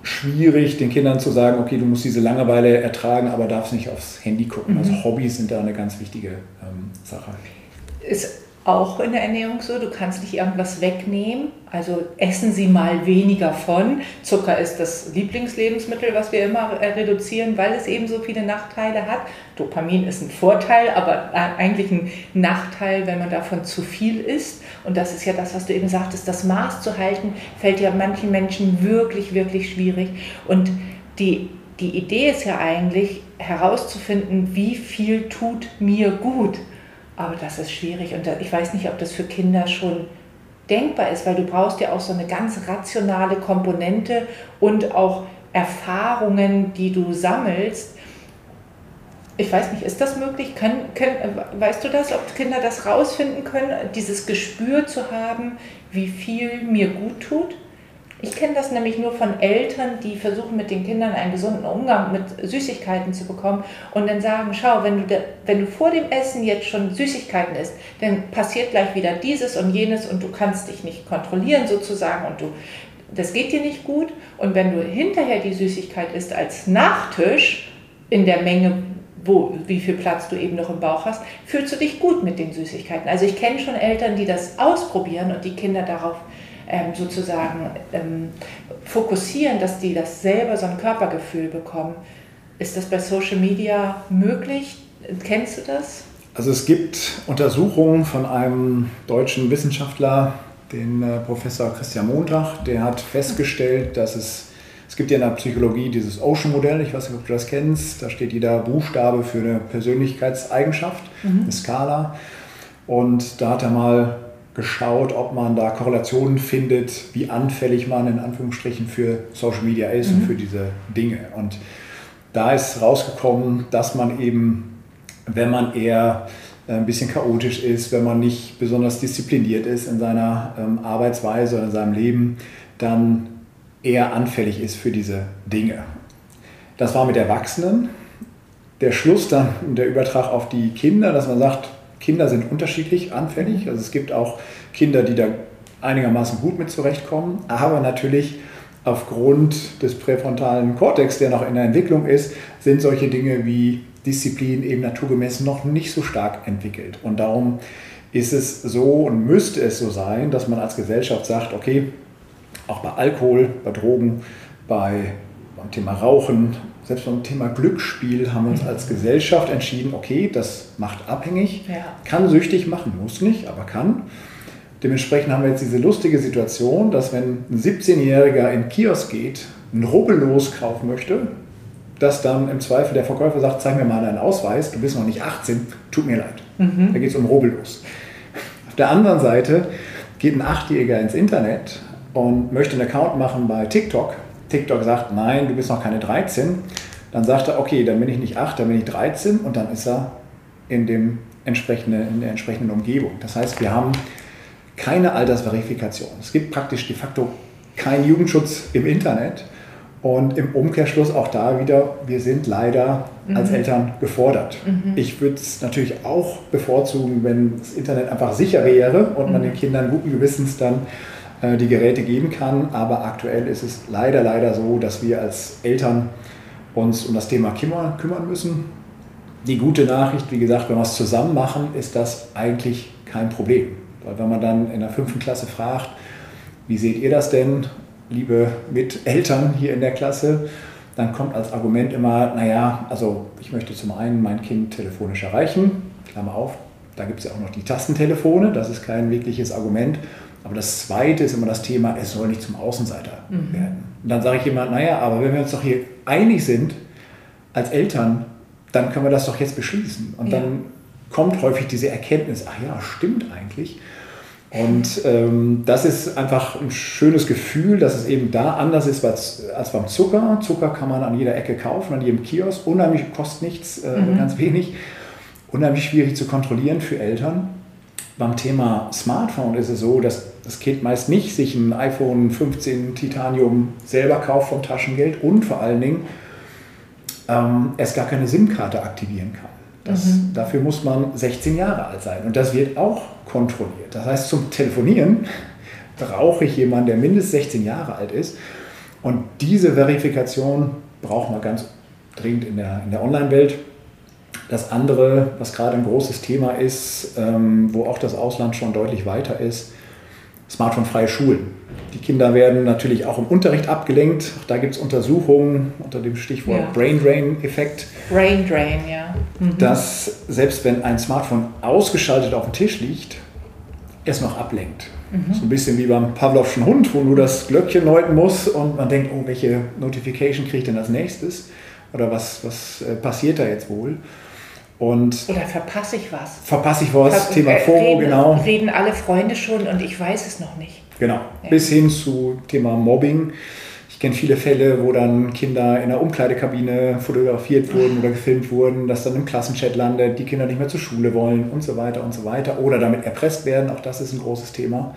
schwierig, den Kindern zu sagen, okay, du musst diese Langeweile ertragen, aber darfst nicht aufs Handy gucken. Also Hobbys sind da eine ganz wichtige Sache.
Ist auch in der Ernährung so, du kannst nicht irgendwas wegnehmen, also essen Sie mal weniger von. Zucker ist das Lieblingslebensmittel, was wir immer reduzieren, weil es eben so viele Nachteile hat. Dopamin ist ein Vorteil, aber eigentlich ein Nachteil, wenn man davon zu viel isst. Und das ist ja das, was du eben sagtest, das Maß zu halten, fällt ja manchen Menschen wirklich, wirklich schwierig. Und die Idee ist ja eigentlich herauszufinden, wie viel tut mir gut. Aber das ist schwierig und ich weiß nicht, ob das für Kinder schon denkbar ist, weil du brauchst ja auch so eine ganz rationale Komponente und auch Erfahrungen, die du sammelst. Ich weiß nicht, ist das möglich? Weißt du das, ob Kinder das rausfinden können, dieses Gespür zu haben, wie viel mir gut tut? Ich kenne das nämlich nur von Eltern, die versuchen mit den Kindern einen gesunden Umgang mit Süßigkeiten zu bekommen und dann sagen, schau, wenn du vor dem Essen jetzt schon Süßigkeiten isst, dann passiert gleich wieder dieses und jenes und du kannst dich nicht kontrollieren sozusagen und das geht dir nicht gut. Und wenn du hinterher die Süßigkeit isst als Nachtisch in der Menge, wie viel Platz du eben noch im Bauch hast, fühlst du dich gut mit den Süßigkeiten. Also ich kenne schon Eltern, die das ausprobieren und die Kinder darauf sozusagen fokussieren, dass die das selber so ein Körpergefühl bekommen. Ist das bei Social Media möglich? Kennst du das?
Also es gibt Untersuchungen von einem deutschen Wissenschaftler, den Professor Christian Montag, der hat festgestellt, dass es gibt ja in der Psychologie dieses Ocean-Modell, ich weiß nicht, ob du das kennst, da steht jeder Buchstabe für eine Persönlichkeitseigenschaft, eine Skala, und da hat er mal geschaut, ob man da Korrelationen findet, wie anfällig man in Anführungsstrichen für Social Media ist und für diese Dinge. Und da ist rausgekommen, dass man eben, wenn man eher ein bisschen chaotisch ist, wenn man nicht besonders diszipliniert ist in seiner Arbeitsweise oder in seinem Leben, dann eher anfällig ist für diese Dinge. Das war mit Erwachsenen. Der Schluss dann, der Übertrag auf die Kinder, dass man sagt, Kinder sind unterschiedlich anfällig. Also es gibt auch Kinder, die da einigermaßen gut mit zurechtkommen, aber natürlich aufgrund des präfrontalen Kortex, der noch in der Entwicklung ist, sind solche Dinge wie Disziplin eben naturgemäß noch nicht so stark entwickelt. Und darum ist es so und müsste es so sein, dass man als Gesellschaft sagt, okay, auch bei Alkohol, bei Drogen, beim Thema Rauchen, selbst beim Thema Glücksspiel haben wir uns als Gesellschaft entschieden, okay, das macht abhängig, kann süchtig machen, muss nicht, aber kann. Dementsprechend haben wir jetzt diese lustige Situation, dass wenn ein 17-Jähriger in den Kiosk geht, ein Rubbellos kaufen möchte, dass dann im Zweifel der Verkäufer sagt, zeig mir mal deinen Ausweis, du bist noch nicht 18, tut mir leid. Da geht es um Rubbellos. Auf der anderen Seite geht ein 8-Jähriger ins Internet und möchte einen Account machen bei TikTok. TikTok sagt, nein, du bist noch keine 13. Dann sagt er, okay, dann bin ich nicht 8, dann bin ich 13 und dann ist er in der entsprechenden Umgebung. Das heißt, wir haben keine Altersverifikation. Es gibt praktisch de facto keinen Jugendschutz im Internet und im Umkehrschluss auch da wieder, wir sind leider als Eltern gefordert. Ich würde es natürlich auch bevorzugen, wenn das Internet einfach sicher wäre und man den Kindern guten Gewissens dann die Geräte geben kann, aber aktuell ist es leider so, dass wir als Eltern uns um das Thema kümmern müssen. Die gute Nachricht, wie gesagt, wenn wir es zusammen machen, ist das eigentlich kein Problem. Weil wenn man dann in der 5. Klasse fragt, wie seht ihr das denn, liebe Miteltern hier in der Klasse, dann kommt als Argument immer, naja, also ich möchte zum einen mein Kind telefonisch erreichen, Klammer auf, da gibt es ja auch noch die Tastentelefone, das ist kein wirkliches Argument. Aber das Zweite ist immer das Thema, es soll nicht zum Außenseiter werden. Und dann sage ich immer, naja, aber wenn wir uns doch hier einig sind als Eltern, dann können wir das doch jetzt beschließen. Und dann kommt häufig diese Erkenntnis, ach ja, stimmt eigentlich. Und das ist einfach ein schönes Gefühl, dass es eben da anders ist als beim Zucker. Zucker kann man an jeder Ecke kaufen, an jedem Kiosk, unheimlich, kostet nichts, ganz wenig. Unheimlich schwierig zu kontrollieren für Eltern. Beim Thema Smartphone ist es so, dass das Kind meist nicht sich ein iPhone 15 Titanium selber kauft vom Taschengeld und vor allen Dingen es gar keine SIM-Karte aktivieren kann. Dafür muss man 16 Jahre alt sein und das wird auch kontrolliert. Das heißt, zum Telefonieren brauche ich jemanden, der mindestens 16 Jahre alt ist Und diese Verifikation braucht man ganz dringend in der Online-Welt. Das andere, was gerade ein großes Thema ist, wo auch das Ausland schon deutlich weiter ist, smartphone-freie Schulen. Die Kinder werden natürlich auch im Unterricht abgelenkt. Auch da gibt es Untersuchungen unter dem Stichwort Brain Drain-Effekt.
Brain Drain, ja.
Dass selbst wenn ein Smartphone ausgeschaltet auf dem Tisch liegt, es noch ablenkt. So ein bisschen wie beim Pavlovschen Hund, wo nur das Glöckchen läuten muss und man denkt, oh, welche Notification kriege ich denn als nächstes? Oder was passiert da jetzt wohl? Und
oder verpasse ich was?
Verpasse ich was? Thema FOMO, genau.
Reden alle Freunde schon und ich weiß es noch nicht.
Genau, bis hin zu Thema Mobbing. Ich kenne viele Fälle, wo dann Kinder in der Umkleidekabine fotografiert wurden oder gefilmt wurden, das dann im Klassenchat landet, die Kinder nicht mehr zur Schule wollen und so weiter und so weiter. Oder damit erpresst werden, auch das ist ein großes Thema.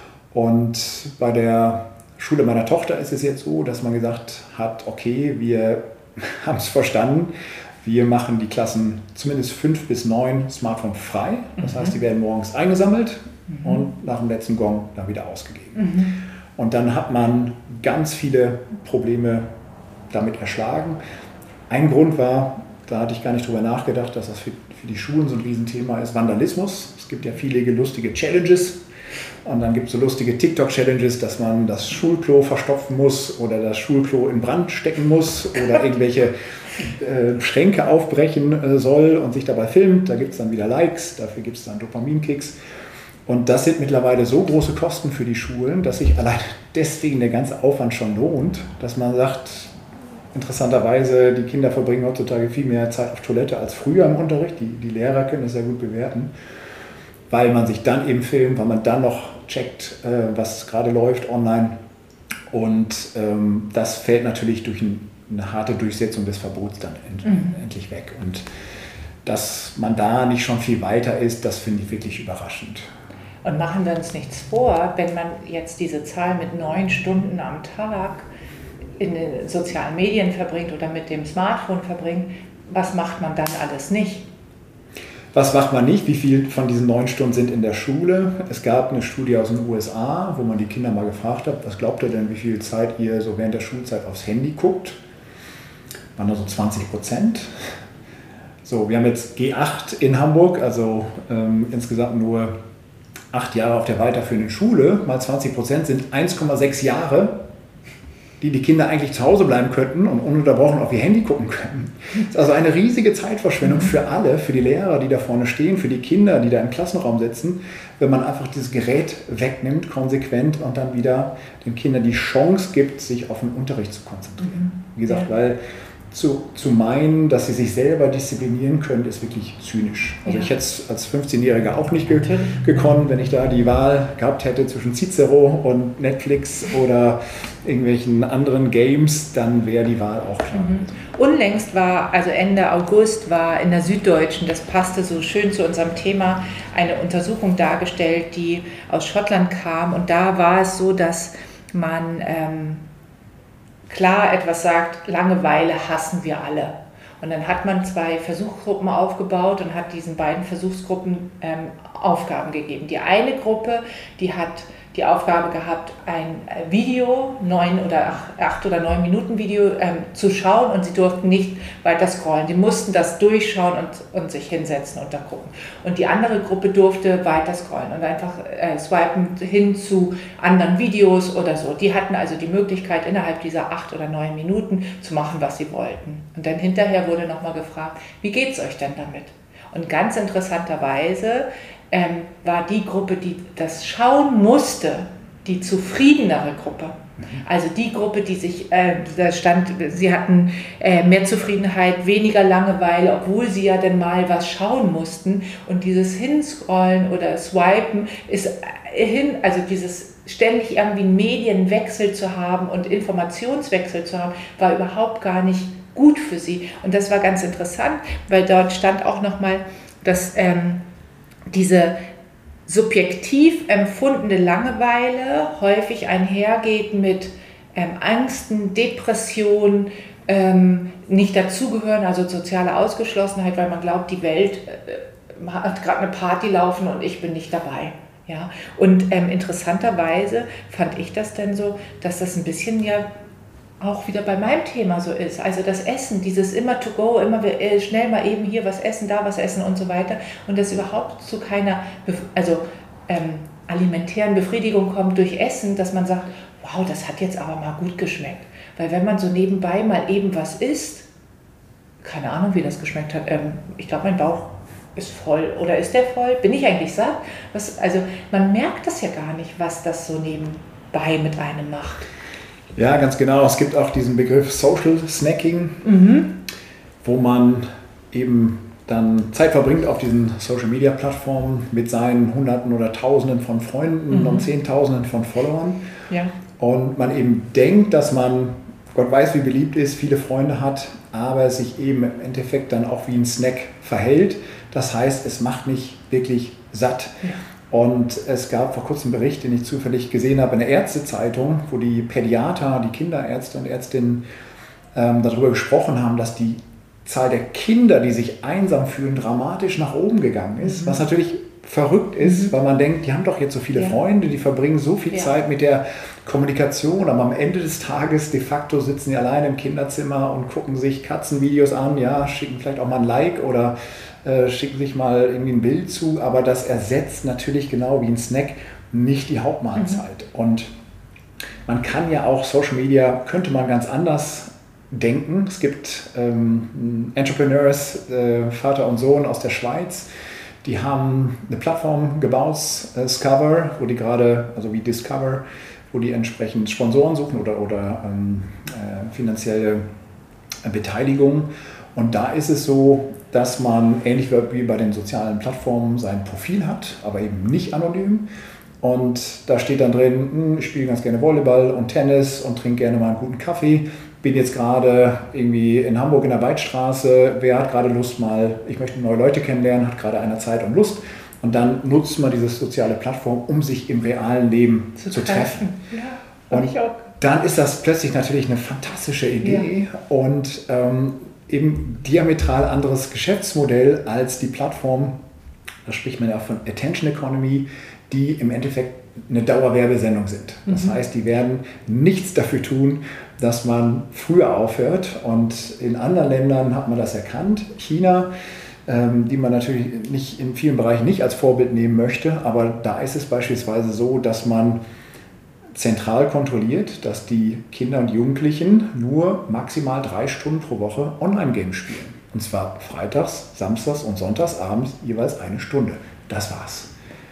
Und bei der Schule meiner Tochter ist es jetzt so, dass man gesagt hat, okay, wir haben es verstanden, wir machen die Klassen zumindest 5 bis 9 Smartphone frei. Das heißt, die werden morgens eingesammelt und nach dem letzten Gong dann wieder ausgegeben. Und dann hat man ganz viele Probleme damit erschlagen. Ein Grund war, da hatte ich gar nicht drüber nachgedacht, dass das für die Schulen so ein Riesenthema ist, Vandalismus. Es gibt ja viele lustige Challenges. Und dann gibt es so lustige TikTok-Challenges, dass man das Schulklo verstopfen muss oder das Schulklo in Brand stecken muss oder irgendwelche Schränke aufbrechen soll und sich dabei filmt. Da gibt es dann wieder Likes, dafür gibt es dann Dopaminkicks. Und das sind mittlerweile so große Kosten für die Schulen, dass sich allein deswegen der ganze Aufwand schon lohnt, dass man sagt, interessanterweise, die Kinder verbringen heutzutage viel mehr Zeit auf Toilette als früher im Unterricht. Die Lehrer können das sehr gut bewerten, weil man sich dann eben filmt, weil man dann noch checkt, was gerade läuft online. Und das fällt natürlich durch eine harte Durchsetzung des Verbots dann endlich weg. Und dass man da nicht schon viel weiter ist, das finde ich wirklich überraschend.
Und machen wir uns nichts vor, wenn man jetzt diese Zahl mit 9 Stunden am Tag in den sozialen Medien verbringt oder mit dem Smartphone verbringt, was macht man dann alles nicht?
Was macht man nicht? Wie viel von diesen 9 Stunden sind in der Schule? Es gab eine Studie aus den USA, wo man die Kinder mal gefragt hat, was glaubt ihr denn, wie viel Zeit ihr so während der Schulzeit aufs Handy guckt? Waren da so 20%. So, wir haben jetzt G8 in Hamburg, also insgesamt nur 8 Jahre auf der weiterführenden Schule, mal 20% sind 1,6 Jahre, die Kinder eigentlich zu Hause bleiben könnten und ununterbrochen auf ihr Handy gucken können. Das ist also eine riesige Zeitverschwendung für alle, für die Lehrer, die da vorne stehen, für die Kinder, die da im Klassenraum sitzen, wenn man einfach dieses Gerät wegnimmt, konsequent und dann wieder den Kindern die Chance gibt, sich auf den Unterricht zu konzentrieren. Wie gesagt, weil zu meinen, dass sie sich selber disziplinieren können, ist wirklich zynisch. Also ich hätte es als 15-Jähriger auch nicht gekonnt, wenn ich da die Wahl gehabt hätte zwischen Cicero und Netflix oder irgendwelchen anderen Games, dann wäre die Wahl auch klar.
Unlängst war, also Ende August, war in der Süddeutschen, das passte so schön zu unserem Thema, eine Untersuchung dargestellt, die aus Schottland kam. Und da war es so, dass man klar etwas sagt, Langeweile hassen wir alle. Und dann hat man 2 Versuchsgruppen aufgebaut und hat diesen beiden Versuchsgruppen Aufgaben gegeben. Die eine Gruppe, die hat die Aufgabe gehabt, ein Video, 8 oder 9 Minuten Video zu schauen, und sie durften nicht weiter scrollen. Die mussten das durchschauen und sich hinsetzen und da gucken. Und die andere Gruppe durfte weiter scrollen und einfach swipen hin zu anderen Videos oder so. Die hatten also die Möglichkeit, innerhalb dieser 8 oder 9 Minuten zu machen, was sie wollten. Und dann hinterher wurde nochmal gefragt, wie geht es euch denn damit? Und ganz interessanterweise war die Gruppe, die das schauen musste, die zufriedenere Gruppe. Also die Gruppe, die sich, da stand, sie hatten mehr Zufriedenheit, weniger Langeweile, obwohl sie ja dann mal was schauen mussten. Und dieses Hinscrollen oder Swipen ist also dieses ständig irgendwie einen Medienwechsel zu haben und Informationswechsel zu haben, war überhaupt gar nicht gut für sie. Und das war ganz interessant, weil dort stand auch nochmal, dass diese subjektiv empfundene Langeweile häufig einhergeht mit Ängsten, Depressionen, nicht dazugehören, also soziale Ausgeschlossenheit, weil man glaubt, die Welt hat gerade eine Party laufen und ich bin nicht dabei. Ja? Und interessanterweise fand ich das dann so, dass das ein bisschen ja auch wieder bei meinem Thema so ist. Also das Essen, dieses immer to go, immer schnell mal eben hier was essen, da was essen und so weiter. Und das überhaupt zu keiner alimentären Befriedigung kommt durch Essen, dass man sagt, wow, das hat jetzt aber mal gut geschmeckt. Weil wenn man so nebenbei mal eben was isst, keine Ahnung, wie das geschmeckt hat, ich glaube, mein Bauch ist voll. Oder ist der voll? Bin ich eigentlich satt? Also man merkt das ja gar nicht, was das so nebenbei mit einem macht.
Ja, ganz genau. Es gibt auch diesen Begriff Social Snacking, wo man eben dann Zeit verbringt auf diesen Social-Media-Plattformen mit seinen Hunderten oder Tausenden von Freunden und Zehntausenden von Followern.
Ja.
Und man eben denkt, dass man, Gott weiß, wie beliebt ist, viele Freunde hat, aber sich eben im Endeffekt dann auch wie ein Snack verhält. Das heißt, es macht nicht wirklich satt. Ja. Und es gab vor kurzem einen Bericht, den ich zufällig gesehen habe in der Ärztezeitung, wo die Pädiater, die Kinderärzte und Ärztinnen darüber gesprochen haben, dass die Zahl der Kinder, die sich einsam fühlen, dramatisch nach oben gegangen ist. Was natürlich verrückt ist, weil man denkt, die haben doch jetzt so viele Freunde, die verbringen so viel Zeit mit der Kommunikation, aber am Ende des Tages de facto sitzen die alleine im Kinderzimmer und gucken sich Katzenvideos an, schicken vielleicht auch mal ein Like oder schicken sich mal irgendwie ein Bild zu, aber das ersetzt natürlich genau wie ein Snack nicht die Hauptmahlzeit. Und man kann ja auch Social Media, könnte man ganz anders denken. Es gibt Entrepreneurs, Vater und Sohn aus der Schweiz, die haben eine Plattform gebaut, Discover, wo die gerade, also wie Discover, wo die entsprechend Sponsoren suchen oder finanzielle Beteiligung. Und da ist es so, dass man ähnlich wie bei den sozialen Plattformen sein Profil hat, aber eben nicht anonym. Und da steht dann drin, ich spiele ganz gerne Volleyball und Tennis und trinke gerne mal einen guten Kaffee. Bin jetzt gerade irgendwie in Hamburg in der Weidstraße. Wer hat gerade Lust ich möchte neue Leute kennenlernen, hat gerade einer Zeit und Lust. Und dann nutzt man diese soziale Plattform, um sich im realen Leben zu treffen. Ja, und ich auch. Dann ist das plötzlich natürlich eine fantastische Idee und eben diametral anderes Geschäftsmodell als die Plattform, da spricht man ja von Attention Economy, die im Endeffekt eine Dauerwerbesendung sind. Das heißt, die werden nichts dafür tun, dass man früher aufhört. Und in anderen Ländern hat man das erkannt. China, die man natürlich nicht in vielen Bereichen nicht als Vorbild nehmen möchte, aber da ist es beispielsweise so, dass man zentral kontrolliert, dass die Kinder und Jugendlichen nur maximal 3 Stunden pro Woche Online-Games spielen. Und zwar freitags, samstags und sonntags abends jeweils 1 Stunde. Das war's.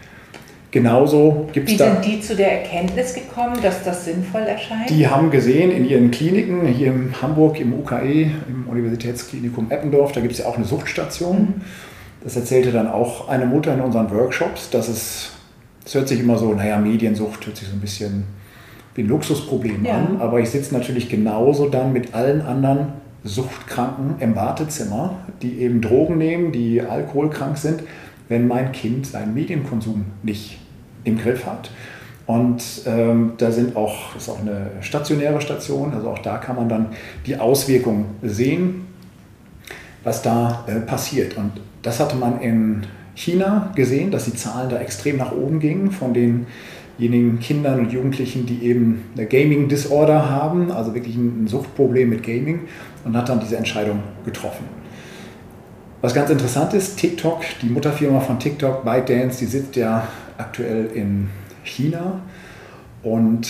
Genauso gibt es da...
Wie sind die zu der Erkenntnis gekommen, dass das sinnvoll erscheint?
Die haben gesehen in ihren Kliniken, hier in Hamburg, im UKE, im Universitätsklinikum Eppendorf, da gibt es ja auch eine Suchtstation. Das erzählte dann auch eine Mutter in unseren Workshops, dass es hört sich immer so, Mediensucht hört sich so ein bisschen wie ein Luxusproblem an, aber ich sitze natürlich genauso dann mit allen anderen Suchtkranken im Wartezimmer, die eben Drogen nehmen, die alkoholkrank sind, wenn mein Kind seinen Medienkonsum nicht im Griff hat. Und da ist auch eine stationäre Station, also auch da kann man dann die Auswirkungen sehen, was da passiert. Und das hatte man in China gesehen, dass die Zahlen da extrem nach oben gingen von denjenigen Kindern und Jugendlichen, die eben eine Gaming-Disorder haben, also wirklich ein Suchtproblem mit Gaming, und hat dann diese Entscheidung getroffen. Was ganz interessant ist, TikTok, die Mutterfirma von TikTok, ByteDance, die sitzt ja aktuell in China und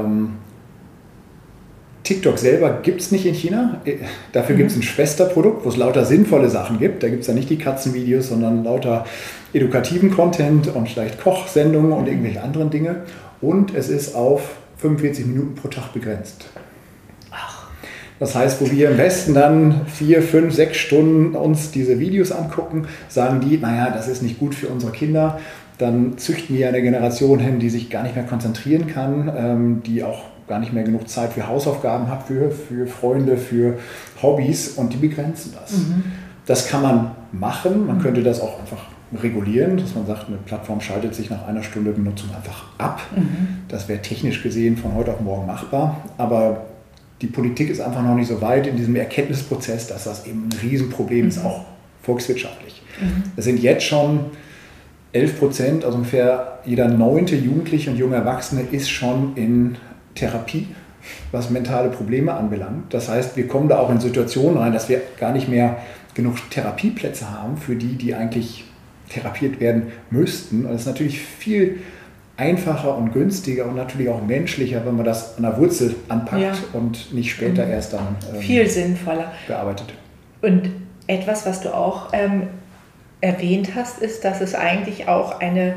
TikTok selber gibt es nicht in China. Dafür gibt es ein Schwesterprodukt, wo es lauter sinnvolle Sachen gibt. Da gibt es ja nicht die Katzenvideos, sondern lauter edukativen Content und vielleicht Kochsendungen und irgendwelche anderen Dinge. Und es ist auf 45 Minuten pro Tag begrenzt. Das heißt, wo wir im Westen dann 4, 5, 6 Stunden uns diese Videos angucken, sagen die, das ist nicht gut für unsere Kinder. Dann züchten wir eine Generation hin, die sich gar nicht mehr konzentrieren kann, die auch gar nicht mehr genug Zeit für Hausaufgaben hat, für Freunde, für Hobbys, und die begrenzen das. Das kann man machen, man könnte das auch einfach regulieren, dass man sagt, eine Plattform schaltet sich nach 1 Stunde Benutzung einfach ab. Das wäre technisch gesehen von heute auf morgen machbar, aber die Politik ist einfach noch nicht so weit in diesem Erkenntnisprozess, dass das eben ein Riesenproblem ist, auch volkswirtschaftlich. Es sind jetzt schon 11%, also ungefähr jeder 9. Jugendliche und junge Erwachsene ist schon in Therapie was mentale Probleme anbelangt. Das heißt, wir kommen da auch in Situationen rein, dass wir gar nicht mehr genug Therapieplätze haben für die, die eigentlich therapiert werden müssten. Und das ist natürlich viel einfacher und günstiger und natürlich auch menschlicher, wenn man das an der Wurzel anpackt und nicht später erst dann
viel sinnvoller
bearbeitet.
Und etwas, was du auch erwähnt hast, ist, dass es eigentlich auch eine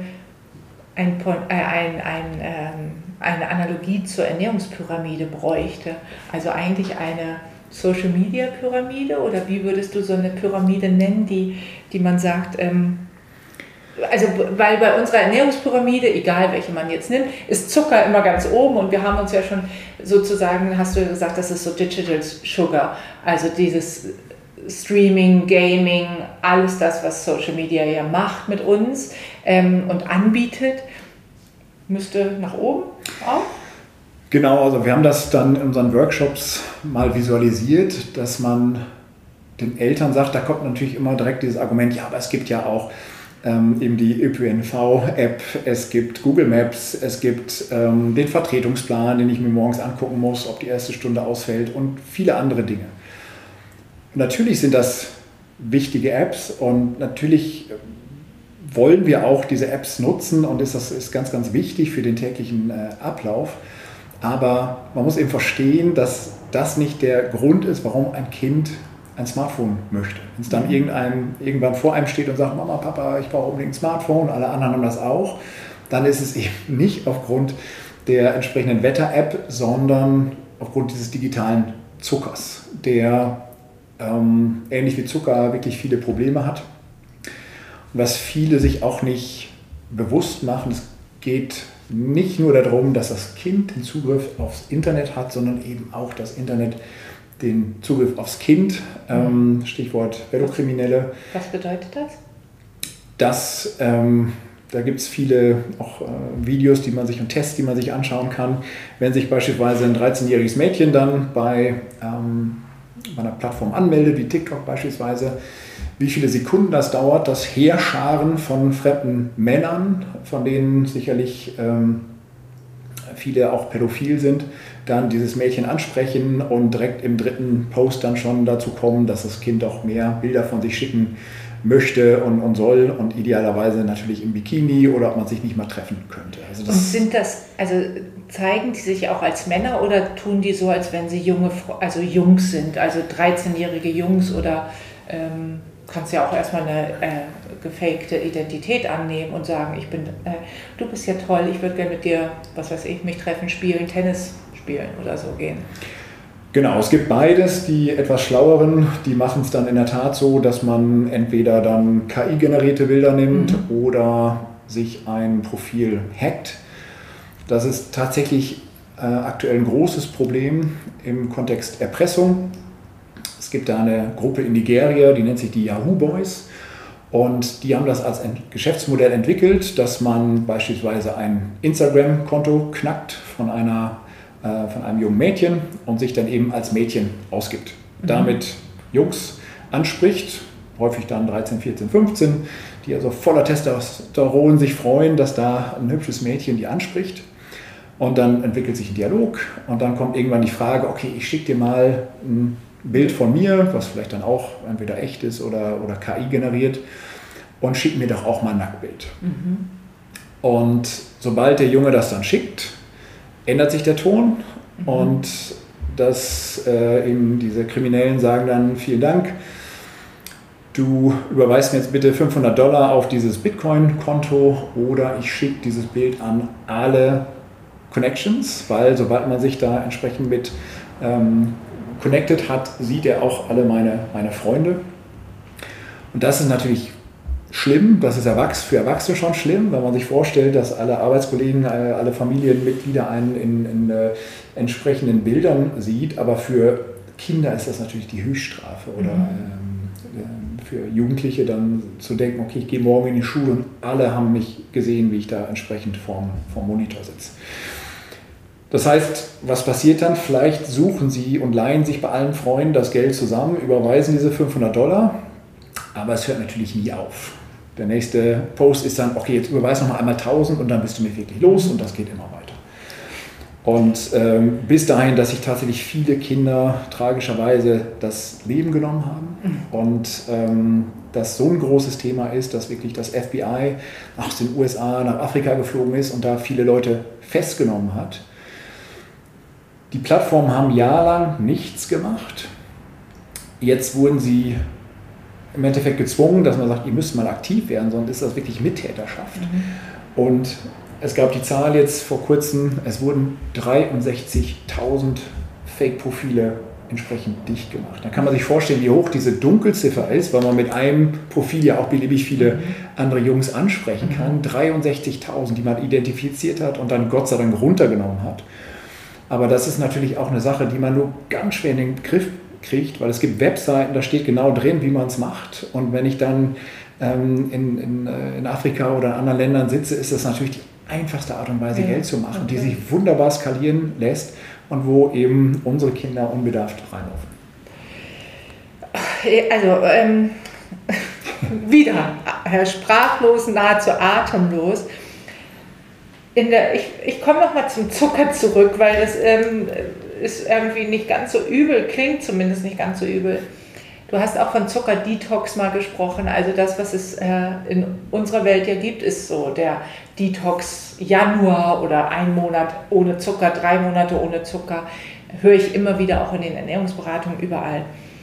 Analogie zur Ernährungspyramide bräuchte. Also eigentlich eine Social-Media-Pyramide, oder wie würdest du so eine Pyramide nennen, die man sagt, also weil bei unserer Ernährungspyramide, egal welche man jetzt nimmt, ist Zucker immer ganz oben, und wir haben uns ja schon sozusagen, hast du gesagt, das ist so Digital Sugar, also dieses Streaming, Gaming, alles das, was Social Media ja macht mit uns und anbietet, müsste nach oben auch?
Genau, also wir haben das dann in unseren Workshops mal visualisiert, dass man den Eltern sagt, da kommt natürlich immer direkt dieses Argument, ja, aber es gibt ja auch eben die ÖPNV-App, es gibt Google Maps, es gibt den Vertretungsplan, den ich mir morgens angucken muss, ob die erste Stunde ausfällt, und viele andere Dinge. Und natürlich sind das wichtige Apps, und natürlich wollen wir auch diese Apps nutzen, und das ist ganz, ganz wichtig für den täglichen Ablauf. Aber man muss eben verstehen, dass das nicht der Grund ist, warum ein Kind ein Smartphone möchte. Wenn es dann irgendwann vor einem steht und sagt, Mama, Papa, ich brauche unbedingt ein Smartphone, alle anderen haben das auch, dann ist es eben nicht aufgrund der entsprechenden Wetter-App, sondern aufgrund dieses digitalen Zuckers, der ähnlich wie Zucker wirklich viele Probleme hat. Und was viele sich auch nicht bewusst machen, es geht nicht nur darum, dass das Kind den Zugriff aufs Internet hat, sondern eben auch das Internet den Zugriff aufs Kind, Stichwort Pädokriminelle.
Was bedeutet das?
Da gibt es viele auch Videos, und Tests, die man sich anschauen kann. Wenn sich beispielsweise ein 13-jähriges Mädchen dann bei einer Plattform anmeldet, wie TikTok beispielsweise, wie viele Sekunden das dauert, das Heerscharen von fremden Männern, von denen sicherlich viele auch pädophil sind, dann dieses Mädchen ansprechen und direkt im dritten Post dann schon dazu kommen, dass das Kind auch mehr Bilder von sich schicken möchte und soll, und idealerweise natürlich im Bikini, oder ob man sich nicht mal treffen könnte.
Also zeigen die sich auch als Männer, oder tun die so, als wenn sie Jungs sind, also 13-jährige Jungs, oder kannst ja auch erstmal eine gefakte Identität annehmen und sagen, du bist ja toll, ich würde gerne mit dir, was weiß ich, mich treffen, spielen, Tennis spielen oder so gehen.
Genau, es gibt beides. Die etwas Schlaueren, die machen es dann in der Tat so, dass man entweder dann KI-generierte Bilder nimmt oder sich ein Profil hackt. Das ist tatsächlich aktuell ein großes Problem im Kontext Erpressung. Es gibt da eine Gruppe in Nigeria, die nennt sich die Yahoo Boys, und die haben das als Geschäftsmodell entwickelt, dass man beispielsweise ein Instagram-Konto knackt von einem jungen Mädchen und sich dann eben als Mädchen ausgibt. Damit Jungs anspricht, häufig dann 13, 14, 15, die also voller Testosteron sich freuen, dass da ein hübsches Mädchen die anspricht. Und dann entwickelt sich ein Dialog, und dann kommt irgendwann die Frage, okay, ich schicke dir mal ein Bild von mir, was vielleicht dann auch entweder echt ist oder KI generiert, und schick mir doch auch mal ein Nacktbild. Und sobald der Junge das dann schickt, ändert sich der Ton, und eben diese Kriminellen sagen dann, vielen Dank, du überweist mir jetzt bitte $500 auf dieses Bitcoin-Konto, oder ich schicke dieses Bild an alle Connections, weil sobald man sich da entsprechend mit connected hat, sieht er auch alle meine Freunde. Und das ist natürlich schlimm, das ist für Erwachsene schon schlimm, wenn man sich vorstellt, dass alle Arbeitskollegen, alle Familienmitglieder einen in entsprechenden Bildern sieht, aber für Kinder ist das natürlich die Höchststrafe, oder für Jugendliche dann zu denken, okay, ich gehe morgen in die Schule und alle haben mich gesehen, wie ich da entsprechend vorm Monitor sitze. Das heißt, was passiert dann? Vielleicht suchen sie und leihen sich bei allen Freunden das Geld zusammen, überweisen diese $500, aber es hört natürlich nie auf. Der nächste Post ist dann, okay, jetzt überweis noch mal einmal 1.000 und dann bist du mir wirklich los, und das geht immer weiter. Und bis dahin, dass sich tatsächlich viele Kinder tragischerweise das Leben genommen haben und das so ein großes Thema ist, dass wirklich das FBI aus den USA nach Afrika geflogen ist und da viele Leute festgenommen hat. Die Plattformen haben jahrelang nichts gemacht. Jetzt wurden sie im Endeffekt gezwungen, dass man sagt, ihr müsst mal aktiv werden, sonst ist das wirklich Mittäterschaft. Und es gab die Zahl jetzt vor kurzem, es wurden 63.000 Fake-Profile entsprechend dicht gemacht. Da kann man sich vorstellen, wie hoch diese Dunkelziffer ist, weil man mit einem Profil ja auch beliebig viele andere Jungs ansprechen kann. 63.000, die man identifiziert hat und dann Gott sei Dank runtergenommen hat. Aber das ist natürlich auch eine Sache, die man nur ganz schwer in den Griff kriegt, weil es gibt Webseiten, da steht genau drin, wie man es macht. Und wenn ich dann in Afrika oder in anderen Ländern sitze, ist das natürlich die einfachste Art und Weise, Geld zu machen, die sich wunderbar skalieren lässt und wo eben unsere Kinder unbedarft reinlaufen.
Also wieder sprachlos, nahezu atemlos. Ich komme nochmal zum Zucker zurück, weil das ist irgendwie nicht ganz so übel, klingt zumindest nicht ganz so übel. Du hast auch von Zucker-Detox mal gesprochen. Also das, was es in unserer Welt ja gibt, ist so der Detox Januar oder 1 Monat ohne Zucker, 3 Monate ohne Zucker. Höre ich immer wieder auch in den Ernährungsberatungen überall.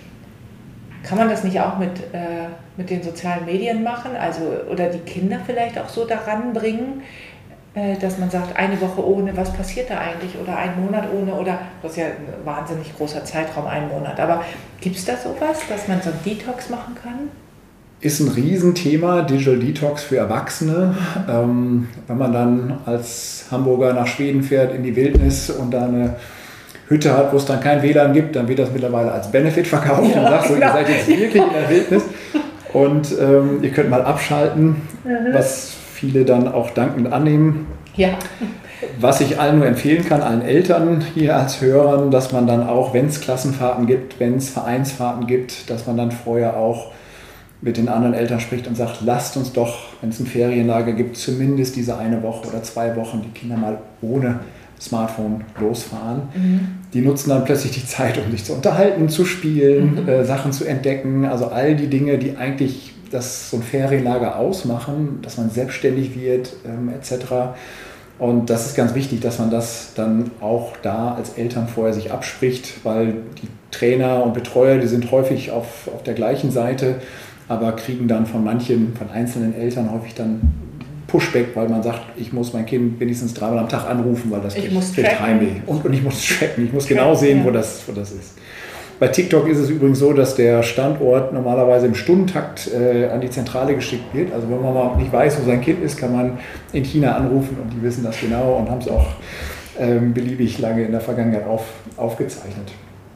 Kann man das nicht auch mit den sozialen Medien machen? Also, oder die Kinder vielleicht auch so daran bringen, dass man sagt, 1 Woche ohne, was passiert da eigentlich? Oder 1 Monat ohne, oder das ist ja ein wahnsinnig großer Zeitraum, 1 Monat. Aber gibt es da sowas, dass man so einen Detox machen kann?
Ist ein Riesenthema, Digital Detox für Erwachsene. Wenn man dann als Hamburger nach Schweden fährt, in die Wildnis und da eine Hütte hat, wo es dann kein WLAN gibt, dann wird das mittlerweile als Benefit verkauft. Ja, und sagt so, ihr seid jetzt wirklich in der Wildnis und ihr könnt mal abschalten, was viele dann auch dankend annehmen.
Ja.
Was ich allen nur empfehlen kann, allen Eltern hier als Hörern, dass man dann auch, wenn es Klassenfahrten gibt, wenn es Vereinsfahrten gibt, dass man dann vorher auch mit den anderen Eltern spricht und sagt, lasst uns doch, wenn es ein Ferienlager gibt, zumindest diese 1 Woche oder 2 Wochen die Kinder mal ohne Smartphone losfahren. Die nutzen dann plötzlich die Zeit, um sich zu unterhalten, zu spielen, Sachen zu entdecken, also all die Dinge, die eigentlich so ein Ferienlager ausmachen, dass man selbstständig wird, etc. Und das ist ganz wichtig, dass man das dann auch da als Eltern vorher sich abspricht, weil die Trainer und Betreuer, die sind häufig auf der gleichen Seite, aber kriegen dann von einzelnen Eltern häufig dann Pushback, weil man sagt, ich muss mein Kind wenigstens 3-mal am Tag anrufen, weil das kriegt Heimweh. Und ich muss tracken, ich muss genau sehen, wo das ist. Bei TikTok ist es übrigens so, dass der Standort normalerweise im Stundentakt an die Zentrale geschickt wird. Also wenn man mal nicht weiß, wo sein Kind ist, kann man in China anrufen und die wissen das genau und haben es auch beliebig lange in der Vergangenheit aufgezeichnet.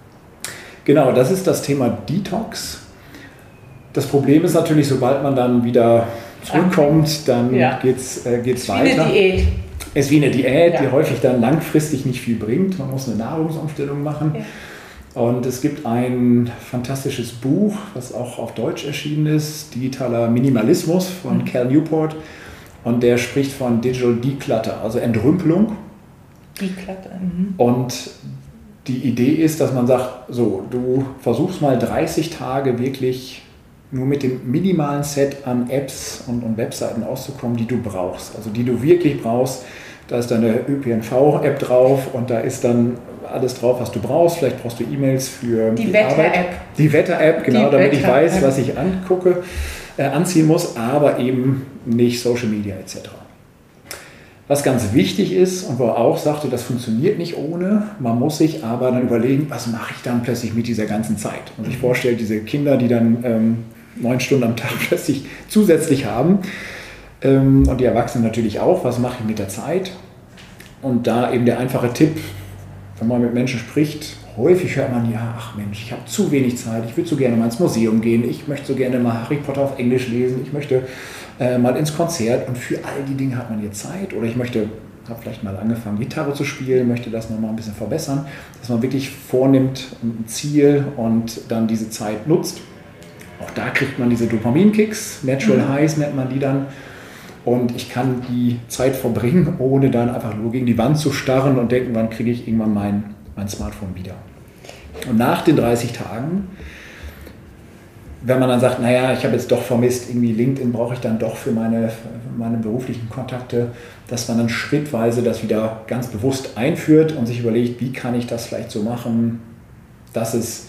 Genau, das ist das Thema Detox. Das Problem ist natürlich, sobald man dann wieder zurückkommt, dann geht's weiter. Wie eine Diät. Es ist wie eine Diät, die häufig dann langfristig nicht viel bringt. Man muss eine Nahrungsumstellung machen. Ja. Und es gibt ein fantastisches Buch, was auch auf Deutsch erschienen ist, Digitaler Minimalismus von Cal Newport. Und der spricht von Digital Declutter, also Entrümpelung. Declutter. Und die Idee ist, dass man sagt, so, du versuchst mal 30 Tage wirklich nur mit dem minimalen Set an Apps und Webseiten auszukommen, die du brauchst. Also die du wirklich brauchst. Da ist dann eine ÖPNV-App drauf und da ist dann alles drauf, was du brauchst. Vielleicht brauchst du E-Mails für die Wetter-App. Die Wetter-App, genau, damit ich weiß, was ich anziehen muss, aber eben nicht Social Media etc. Was ganz wichtig ist und wo er auch sagte, das funktioniert nicht ohne, man muss sich aber dann überlegen, was mache ich dann plötzlich mit dieser ganzen Zeit? Und sich vorstellen, diese Kinder, die dann 9 Stunden am Tag plötzlich zusätzlich haben, und die Erwachsenen natürlich auch, was mache ich mit der Zeit? Und da eben der einfache Tipp, wenn man mit Menschen spricht, häufig hört man, ja, ach Mensch, ich habe zu wenig Zeit, ich würde so gerne mal ins Museum gehen, ich möchte so gerne mal Harry Potter auf Englisch lesen, ich möchte mal ins Konzert und für all die Dinge hat man jetzt Zeit oder ich habe vielleicht mal angefangen, Gitarre zu spielen, möchte das nochmal ein bisschen verbessern, dass man wirklich vornimmt ein Ziel und dann diese Zeit nutzt. Auch da kriegt man diese Dopaminkicks, Natural Highs nennt man die dann. und ich kann die Zeit verbringen, ohne dann einfach nur gegen die Wand zu starren und denken, wann kriege ich irgendwann mein Smartphone wieder. Und nach den 30 Tagen, wenn man dann sagt, naja, ich habe jetzt doch vermisst, irgendwie LinkedIn brauche ich dann doch für meine beruflichen Kontakte, dass man dann schrittweise das wieder ganz bewusst einführt und sich überlegt, wie kann ich das vielleicht so machen, dass es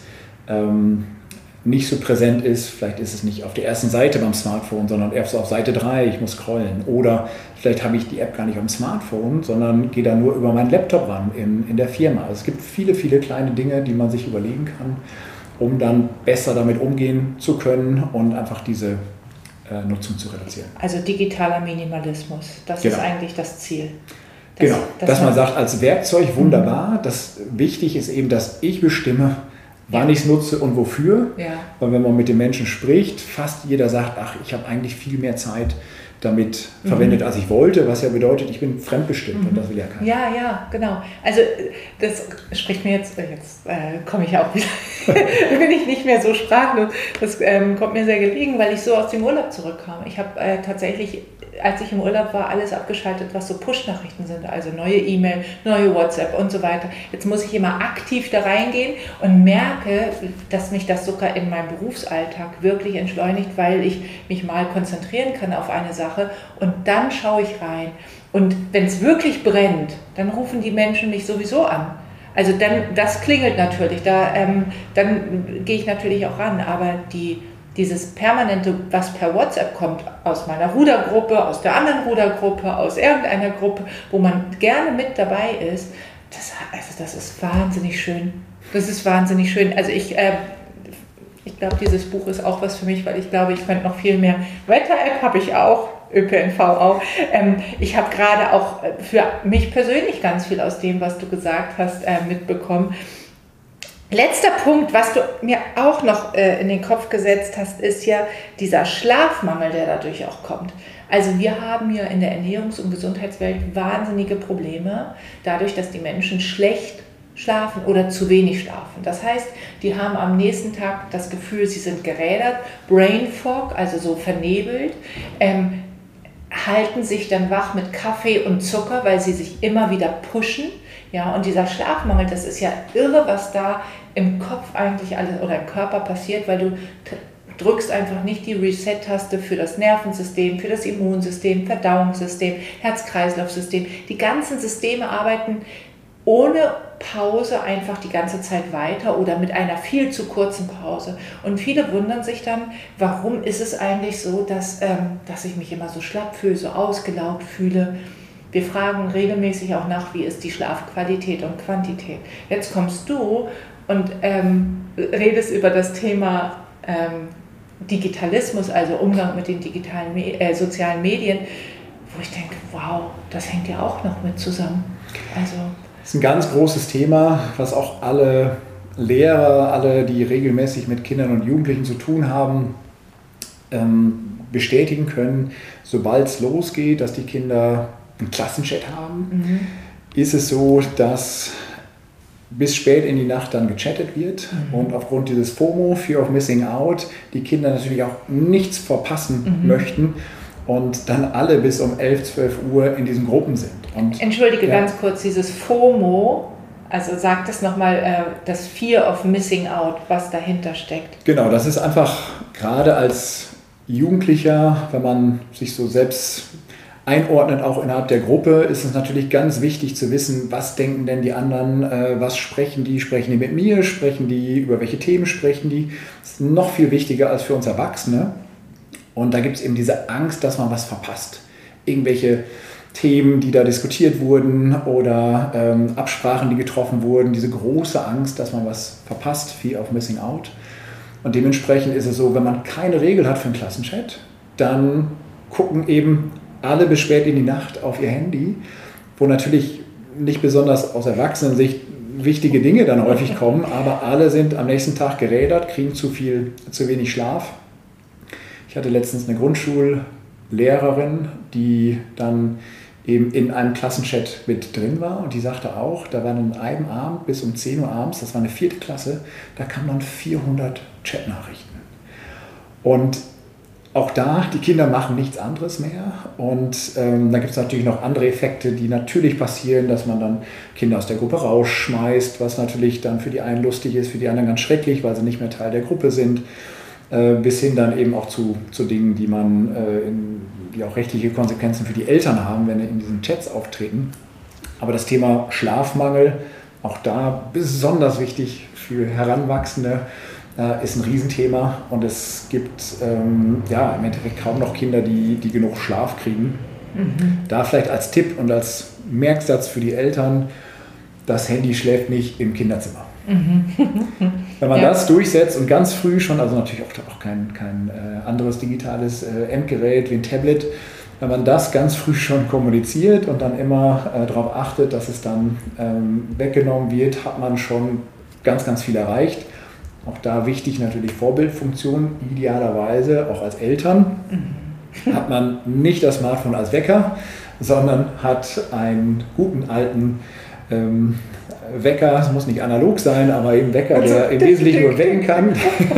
nicht so präsent ist. Vielleicht ist es nicht auf der ersten Seite beim Smartphone, sondern erst auf Seite 3, ich muss scrollen. Oder vielleicht habe ich die App gar nicht am Smartphone, sondern gehe da nur über meinen Laptop ran in der Firma. Also es gibt viele, viele kleine Dinge, die man sich überlegen kann, um dann besser damit umgehen zu können und einfach diese Nutzung zu reduzieren.
Also digitaler Minimalismus, das ist eigentlich das Ziel.
Dass man sagt, als Werkzeug wunderbar, das wichtig ist eben, dass ich bestimme, wann ich es nutze und wofür. Ja. Weil wenn man mit den Menschen spricht, fast jeder sagt, ach, ich habe eigentlich viel mehr Zeit damit verwendet, als ich wollte, was ja bedeutet, ich bin fremdbestimmt und das will ja keiner.
Ja, genau. Also das spricht mir jetzt komme ich auch wieder, bin ich nicht mehr so sprachlos. Das kommt mir sehr gelegen, weil ich so aus dem Urlaub zurückkam. Ich habe tatsächlich, als ich im Urlaub war, alles abgeschaltet, was so Push-Nachrichten sind, also neue E-Mail, neue WhatsApp und so weiter. Jetzt muss ich immer aktiv da reingehen und merke, dass mich das sogar in meinem Berufsalltag wirklich entschleunigt, weil ich mich mal konzentrieren kann auf eine Sache und dann schaue ich rein. Und wenn es wirklich brennt, dann rufen die Menschen mich sowieso an. Also dann, das klingelt natürlich, dann gehe ich natürlich auch ran, aber dieses permanente, was per WhatsApp kommt, aus meiner Rudergruppe, aus der anderen Rudergruppe, aus irgendeiner Gruppe, wo man gerne mit dabei ist, das ist wahnsinnig schön. Das ist wahnsinnig schön. Also ich glaube, dieses Buch ist auch was für mich, weil ich glaube, ich könnte noch viel mehr. Wetter-App habe ich auch, ÖPNV auch. Ich habe gerade auch für mich persönlich ganz viel aus dem, was du gesagt hast, mitbekommen. Letzter Punkt, was du mir auch noch in den Kopf gesetzt hast, ist ja dieser Schlafmangel, der dadurch auch kommt. Also wir haben ja in der Ernährungs- und Gesundheitswelt wahnsinnige Probleme, dadurch, dass die Menschen schlecht schlafen oder zu wenig schlafen. Das heißt, die haben am nächsten Tag das Gefühl, sie sind gerädert, Brain Fog, also so vernebelt, halten sich dann wach mit Kaffee und Zucker, weil sie sich immer wieder pushen. Ja, und dieser Schlafmangel, das ist ja irre, was da im Kopf eigentlich alles oder im Körper passiert, weil du drückst einfach nicht die Reset-Taste für das Nervensystem, für das Immunsystem, Verdauungssystem, Herz-Kreislauf-System. Die ganzen Systeme arbeiten ohne Pause einfach die ganze Zeit weiter oder mit einer viel zu kurzen Pause. Und viele wundern sich dann, warum ist es eigentlich so, dass ich mich immer so schlapp fühle, so ausgelaugt fühle. Wir fragen regelmäßig auch nach, wie ist die Schlafqualität und Quantität. Jetzt kommst du und redest über das Thema Digitalismus, also Umgang mit den digitalen sozialen Medien, wo ich denke, wow, das hängt ja auch noch mit zusammen. Also
das ist ein ganz großes Thema, was auch alle Lehrer, alle, die regelmäßig mit Kindern und Jugendlichen zu tun haben, bestätigen können. Sobald es losgeht, dass die Kinder einen Klassenchat haben, ist es so, dass bis spät in die Nacht dann gechattet wird und aufgrund dieses FOMO, Fear of Missing Out, die Kinder natürlich auch nichts verpassen möchten und dann alle bis um 11, 12 Uhr in diesen Gruppen sind. Und,
entschuldige ganz kurz, dieses FOMO, also sag das nochmal, das Fear of Missing Out, was dahinter steckt.
Genau, das ist einfach gerade als Jugendlicher, wenn man sich so selbst einordnet, auch innerhalb der Gruppe, ist es natürlich ganz wichtig zu wissen, was denken denn die anderen, was sprechen die mit mir, sprechen die, über welche Themen sprechen die. Das ist noch viel wichtiger als für uns Erwachsene. Und da gibt es eben diese Angst, dass man was verpasst. Irgendwelche Themen, die da diskutiert wurden oder Absprachen, die getroffen wurden, diese große Angst, dass man was verpasst, Fear of Missing Out. Und dementsprechend ist es so, wenn man keine Regel hat für einen Klassenchat, dann gucken eben alle bis spät in die Nacht auf ihr Handy, wo natürlich nicht besonders aus Erwachsenensicht wichtige Dinge dann häufig kommen, aber alle sind am nächsten Tag gerädert, kriegen zu wenig Schlaf. Ich hatte letztens eine Grundschullehrerin, die dann eben in einem Klassenchat mit drin war und die sagte auch, da waren an einem Abend bis um 10 Uhr abends, das war eine 4. Klasse, da kamen dann 400 Chatnachrichten. Und auch da, die Kinder machen nichts anderes mehr und dann gibt es natürlich noch andere Effekte, die natürlich passieren, dass man dann Kinder aus der Gruppe rausschmeißt, was natürlich dann für die einen lustig ist, für die anderen ganz schrecklich, weil sie nicht mehr Teil der Gruppe sind, bis hin dann eben auch zu Dingen, die auch rechtliche Konsequenzen für die Eltern haben, wenn in diesen Chats auftreten. Aber das Thema Schlafmangel, auch da besonders wichtig für Heranwachsende, ist ein Riesenthema und es gibt im Endeffekt kaum noch Kinder, die genug Schlaf kriegen. Da vielleicht als Tipp und als Merksatz für die Eltern, das Handy schläft nicht im Kinderzimmer. Wenn man das durchsetzt und ganz früh schon, also natürlich auch kein anderes digitales Endgerät wie ein Tablet, wenn man das ganz früh schon kommuniziert und dann immer darauf achtet, dass es dann weggenommen wird, hat man schon ganz, ganz viel erreicht. Auch da wichtig natürlich Vorbildfunktion, idealerweise auch als Eltern. Hat man nicht das Smartphone als Wecker, sondern hat einen guten alten Wecker, es muss nicht analog sein, aber eben Wecker, der im Wesentlichen nur wecken kann.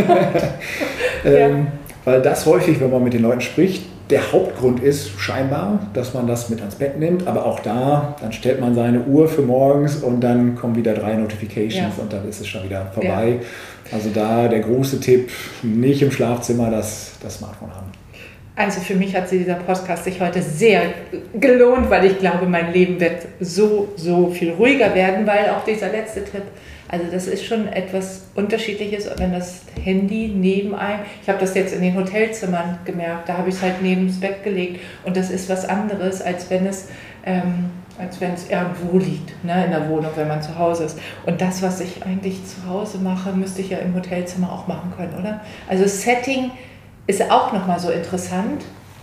Weil das häufig, wenn man mit den Leuten spricht, der Hauptgrund ist scheinbar, dass man das mit ans Bett nimmt, aber auch da, dann stellt man seine Uhr für morgens und dann kommen wieder 3 Notifications und dann ist es schon wieder vorbei. Ja. Also da der große Tipp, nicht im Schlafzimmer das Smartphone haben.
Also für mich hat dieser Podcast sich heute sehr gelohnt, weil ich glaube, mein Leben wird so viel ruhiger werden, weil auch dieser letzte Tipp, also das ist schon etwas Unterschiedliches, wenn das Handy neben einem, ich habe das jetzt in den Hotelzimmern gemerkt, da habe ich es halt neben das Bett gelegt und das ist was anderes, als wenn es irgendwo liegt, ne, in der Wohnung, wenn man zu Hause ist. Und das, was ich eigentlich zu Hause mache, müsste ich ja im Hotelzimmer auch machen können, oder? Also Setting ist auch nochmal so interessant.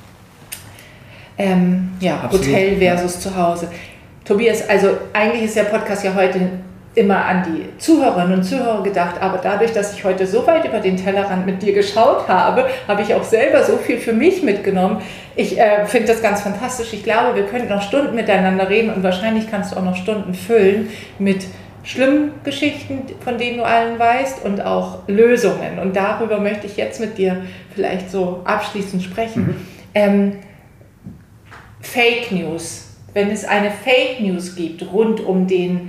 Hotel versus zu Hause. Tobias, also eigentlich ist der Podcast ja heute immer an die Zuhörerinnen und Zuhörer gedacht, aber dadurch, dass ich heute so weit über den Tellerrand mit dir geschaut habe, habe ich auch selber so viel für mich mitgenommen. Ich finde das ganz fantastisch. Ich glaube, wir könnten noch Stunden miteinander reden und wahrscheinlich kannst du auch noch Stunden füllen mit schlimmen Geschichten, von denen du allen weißt und auch Lösungen. Und darüber möchte ich jetzt mit dir vielleicht so abschließend sprechen. Fake News. Wenn es eine Fake News gibt rund um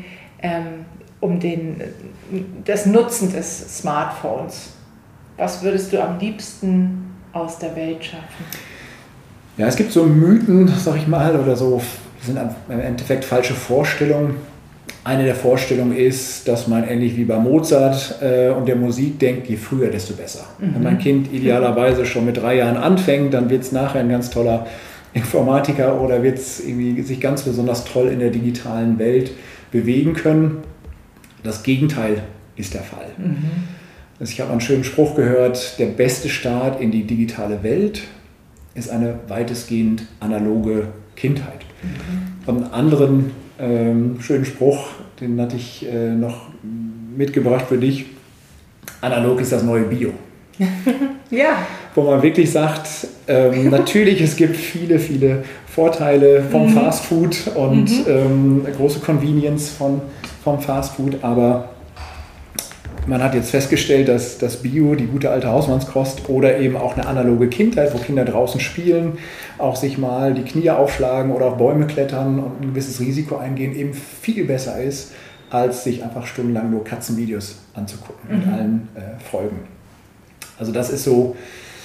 das Nutzen des Smartphones, was würdest du am liebsten aus der Welt schaffen?
Ja, es gibt so Mythen, sag ich mal, oder so, sind im Endeffekt falsche Vorstellungen. Eine der Vorstellungen ist, dass man ähnlich wie bei Mozart und der Musik denkt, je früher, desto besser. Wenn mein Kind idealerweise schon mit 3 Jahren anfängt, dann wird es nachher ein ganz toller Informatiker oder wird es irgendwie sich ganz besonders toll in der digitalen Welt bewegen können. Das Gegenteil ist der Fall. Also ich habe einen schönen Spruch gehört, der beste Start in die digitale Welt ist eine weitestgehend analoge Kindheit. Und einen anderen schönen Spruch, den hatte ich noch mitgebracht für dich. Analog ist das neue Bio.
Ja.
Wo man wirklich sagt, natürlich, es gibt viele Vorteile vom Fastfood und große Convenience vom Fastfood, aber man hat jetzt festgestellt, dass das Bio, die gute alte Hausmannskost oder eben auch eine analoge Kindheit, wo Kinder draußen spielen, auch sich mal die Knie aufschlagen oder auf Bäume klettern und ein gewisses Risiko eingehen, eben viel besser ist, als sich einfach stundenlang nur Katzenvideos anzugucken mit allen Folgen. Also das ist so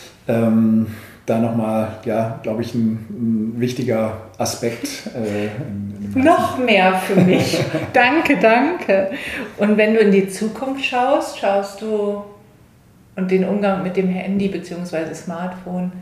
da nochmal, ja, glaube ich, ein wichtiger Aspekt.
Noch mehr für mich. Danke. Und wenn du in die Zukunft schaust du und den Umgang mit dem Handy bzw. Smartphone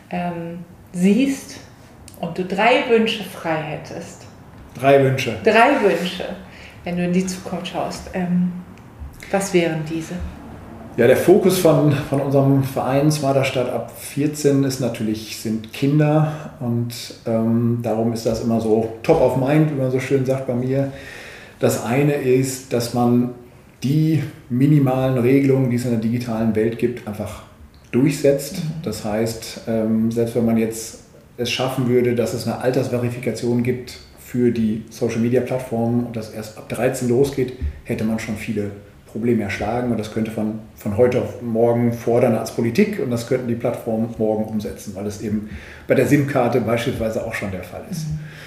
siehst und du 3 Wünsche frei hättest.
3 Wünsche.
3 Wünsche, wenn du in die Zukunft schaust. Was wären diese?
Ja, der Fokus von unserem Verein Smarter Stadt ab 14 sind Kinder und darum ist das immer so top of mind, wie man so schön sagt bei mir. Das eine ist, dass man die minimalen Regelungen, die es in der digitalen Welt gibt, einfach durchsetzt. Das heißt, selbst wenn man jetzt es schaffen würde, dass es eine Altersverifikation gibt für die Social-Media-Plattformen und das erst ab 13 losgeht, hätte man schon viele Problem erschlagen und das könnte von heute auf morgen fordern als Politik und das könnten die Plattformen morgen umsetzen, weil es eben bei der SIM-Karte beispielsweise auch schon der Fall ist.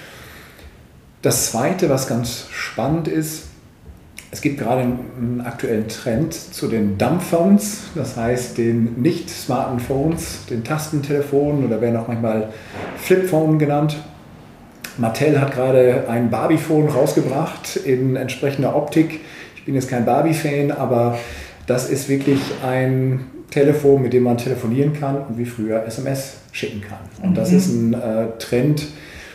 Das Zweite, was ganz spannend ist, es gibt gerade einen aktuellen Trend zu den Dumbphones, das heißt den nicht smarten Phones, den Tastentelefonen oder werden auch manchmal Flipphone genannt. Mattel hat gerade ein Barbie-Phone rausgebracht in entsprechender Optik. Ich bin jetzt kein Barbie-Fan, aber das ist wirklich ein Telefon, mit dem man telefonieren kann und wie früher SMS schicken kann. Und das ist ein Trend,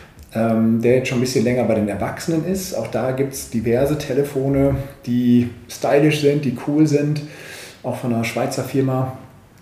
der jetzt schon ein bisschen länger bei den Erwachsenen ist. Auch da gibt es diverse Telefone, die stylisch sind, die cool sind, auch von einer Schweizer Firma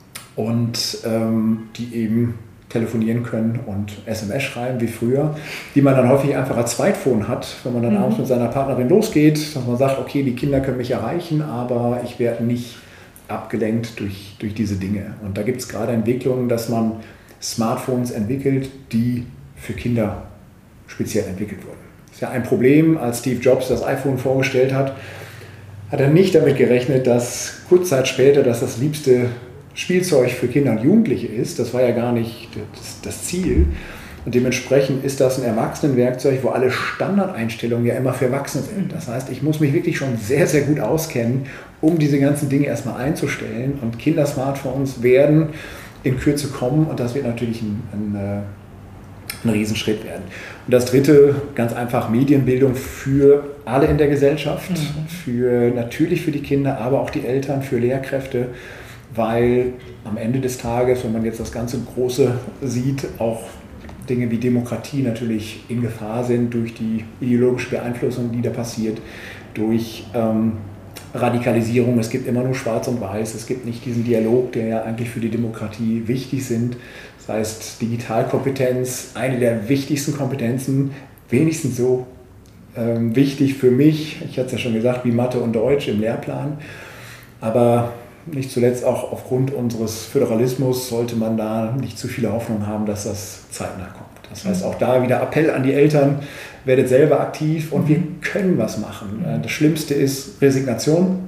und die eben telefonieren können und SMS schreiben wie früher, die man dann häufig einfach als Zweitphone hat, wenn man dann abends mit seiner Partnerin losgeht, dass man sagt, okay, die Kinder können mich erreichen, aber ich werde nicht abgelenkt durch diese Dinge. Und da gibt es gerade Entwicklungen, dass man Smartphones entwickelt, die für Kinder speziell entwickelt wurden. Das ist ja ein Problem, als Steve Jobs das iPhone vorgestellt hat, hat er nicht damit gerechnet, dass kurz Zeit später das liebste Spielzeug für Kinder und Jugendliche ist. Das war ja gar nicht das Ziel. Und dementsprechend ist das ein Erwachsenenwerkzeug, wo alle Standardeinstellungen ja immer für Erwachsene sind. Das heißt, ich muss mich wirklich schon sehr, sehr gut auskennen, um diese ganzen Dinge erstmal einzustellen. Und Kindersmartphones werden in Kürze kommen und das wird natürlich ein Riesenschritt werden. Und das Dritte, ganz einfach Medienbildung für alle in der Gesellschaft, natürlich für die Kinder, aber auch die Eltern, für Lehrkräfte, weil am Ende des Tages, wenn man jetzt das ganze Große sieht, auch Dinge wie Demokratie natürlich in Gefahr sind durch die ideologische Beeinflussung, die da passiert, durch Radikalisierung. Es gibt immer nur Schwarz und Weiß, es gibt nicht diesen Dialog, der ja eigentlich für die Demokratie wichtig sind. Das heißt, Digitalkompetenz, eine der wichtigsten Kompetenzen, wenigstens so wichtig für mich, ich hatte es ja schon gesagt, wie Mathe und Deutsch im Lehrplan, aber nicht zuletzt auch aufgrund unseres Föderalismus sollte man da nicht zu viele Hoffnung haben, dass das zeitnah kommt. Das heißt, auch da wieder Appell an die Eltern, werdet selber aktiv und wir können was machen. Das Schlimmste ist Resignation.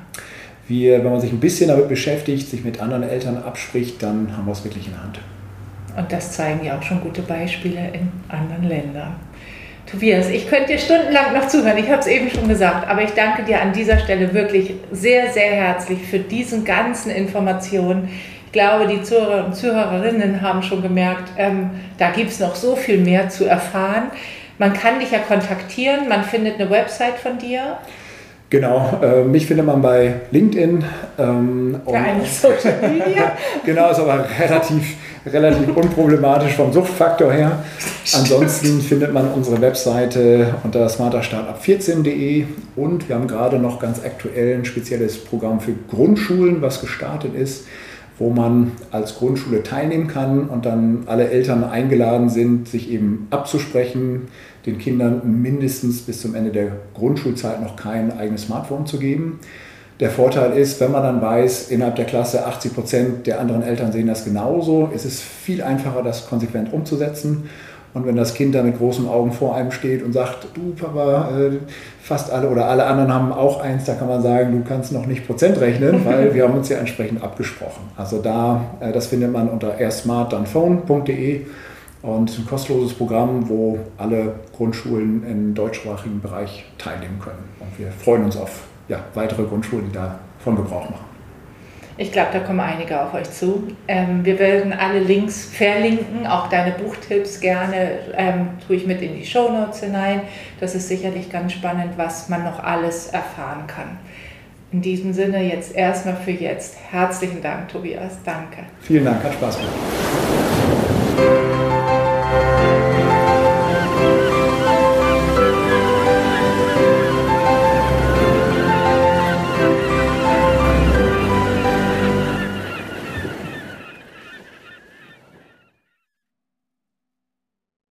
Ja. Wenn man sich ein bisschen damit beschäftigt, sich mit anderen Eltern abspricht, dann haben wir es wirklich in der Hand.
Und das zeigen ja auch schon gute Beispiele in anderen Ländern. Tobias, ich könnte dir stundenlang noch zuhören, ich habe es eben schon gesagt, aber ich danke dir an dieser Stelle wirklich sehr, sehr herzlich für diese ganzen Informationen. Ich glaube, die Zuhörer und Zuhörerinnen haben schon gemerkt, da gibt es noch so viel mehr zu erfahren. Man kann dich ja kontaktieren, man findet eine Website von dir.
Genau, mich findet man bei LinkedIn.
Eigentlich Social Media.
Genau, ist aber relativ unproblematisch vom Suchtfaktor her. Ansonsten findet man unsere Webseite unter smarterstartup14.de und wir haben gerade noch ganz aktuell ein spezielles Programm für Grundschulen, was gestartet ist, wo man als Grundschule teilnehmen kann und dann alle Eltern eingeladen sind, sich eben abzusprechen, den Kindern mindestens bis zum Ende der Grundschulzeit noch kein eigenes Smartphone zu geben. Der Vorteil ist, wenn man dann weiß, innerhalb der Klasse 80% der anderen Eltern sehen das genauso, ist es viel einfacher, das konsequent umzusetzen. Und wenn das Kind da mit großen Augen vor einem steht und sagt, du Papa, fast alle oder alle anderen haben auch eins, da kann man sagen, du kannst noch nicht Prozent rechnen, weil wir haben uns ja entsprechend abgesprochen. Also das findet man unter erstsmartdonphone.de und ein kostenloses Programm, wo alle Grundschulen im deutschsprachigen Bereich teilnehmen können. Und wir freuen uns auf weitere Grundschulen, die davon Gebrauch machen.
Ich glaube, da kommen einige auf euch zu. Wir werden alle Links verlinken, auch deine Buchtipps gerne tue ich mit in die Shownotes hinein. Das ist sicherlich ganz spannend, was man noch alles erfahren kann. In diesem Sinne jetzt erstmal für jetzt. Herzlichen Dank, Tobias. Danke.
Vielen Dank, hat Spaß gemacht.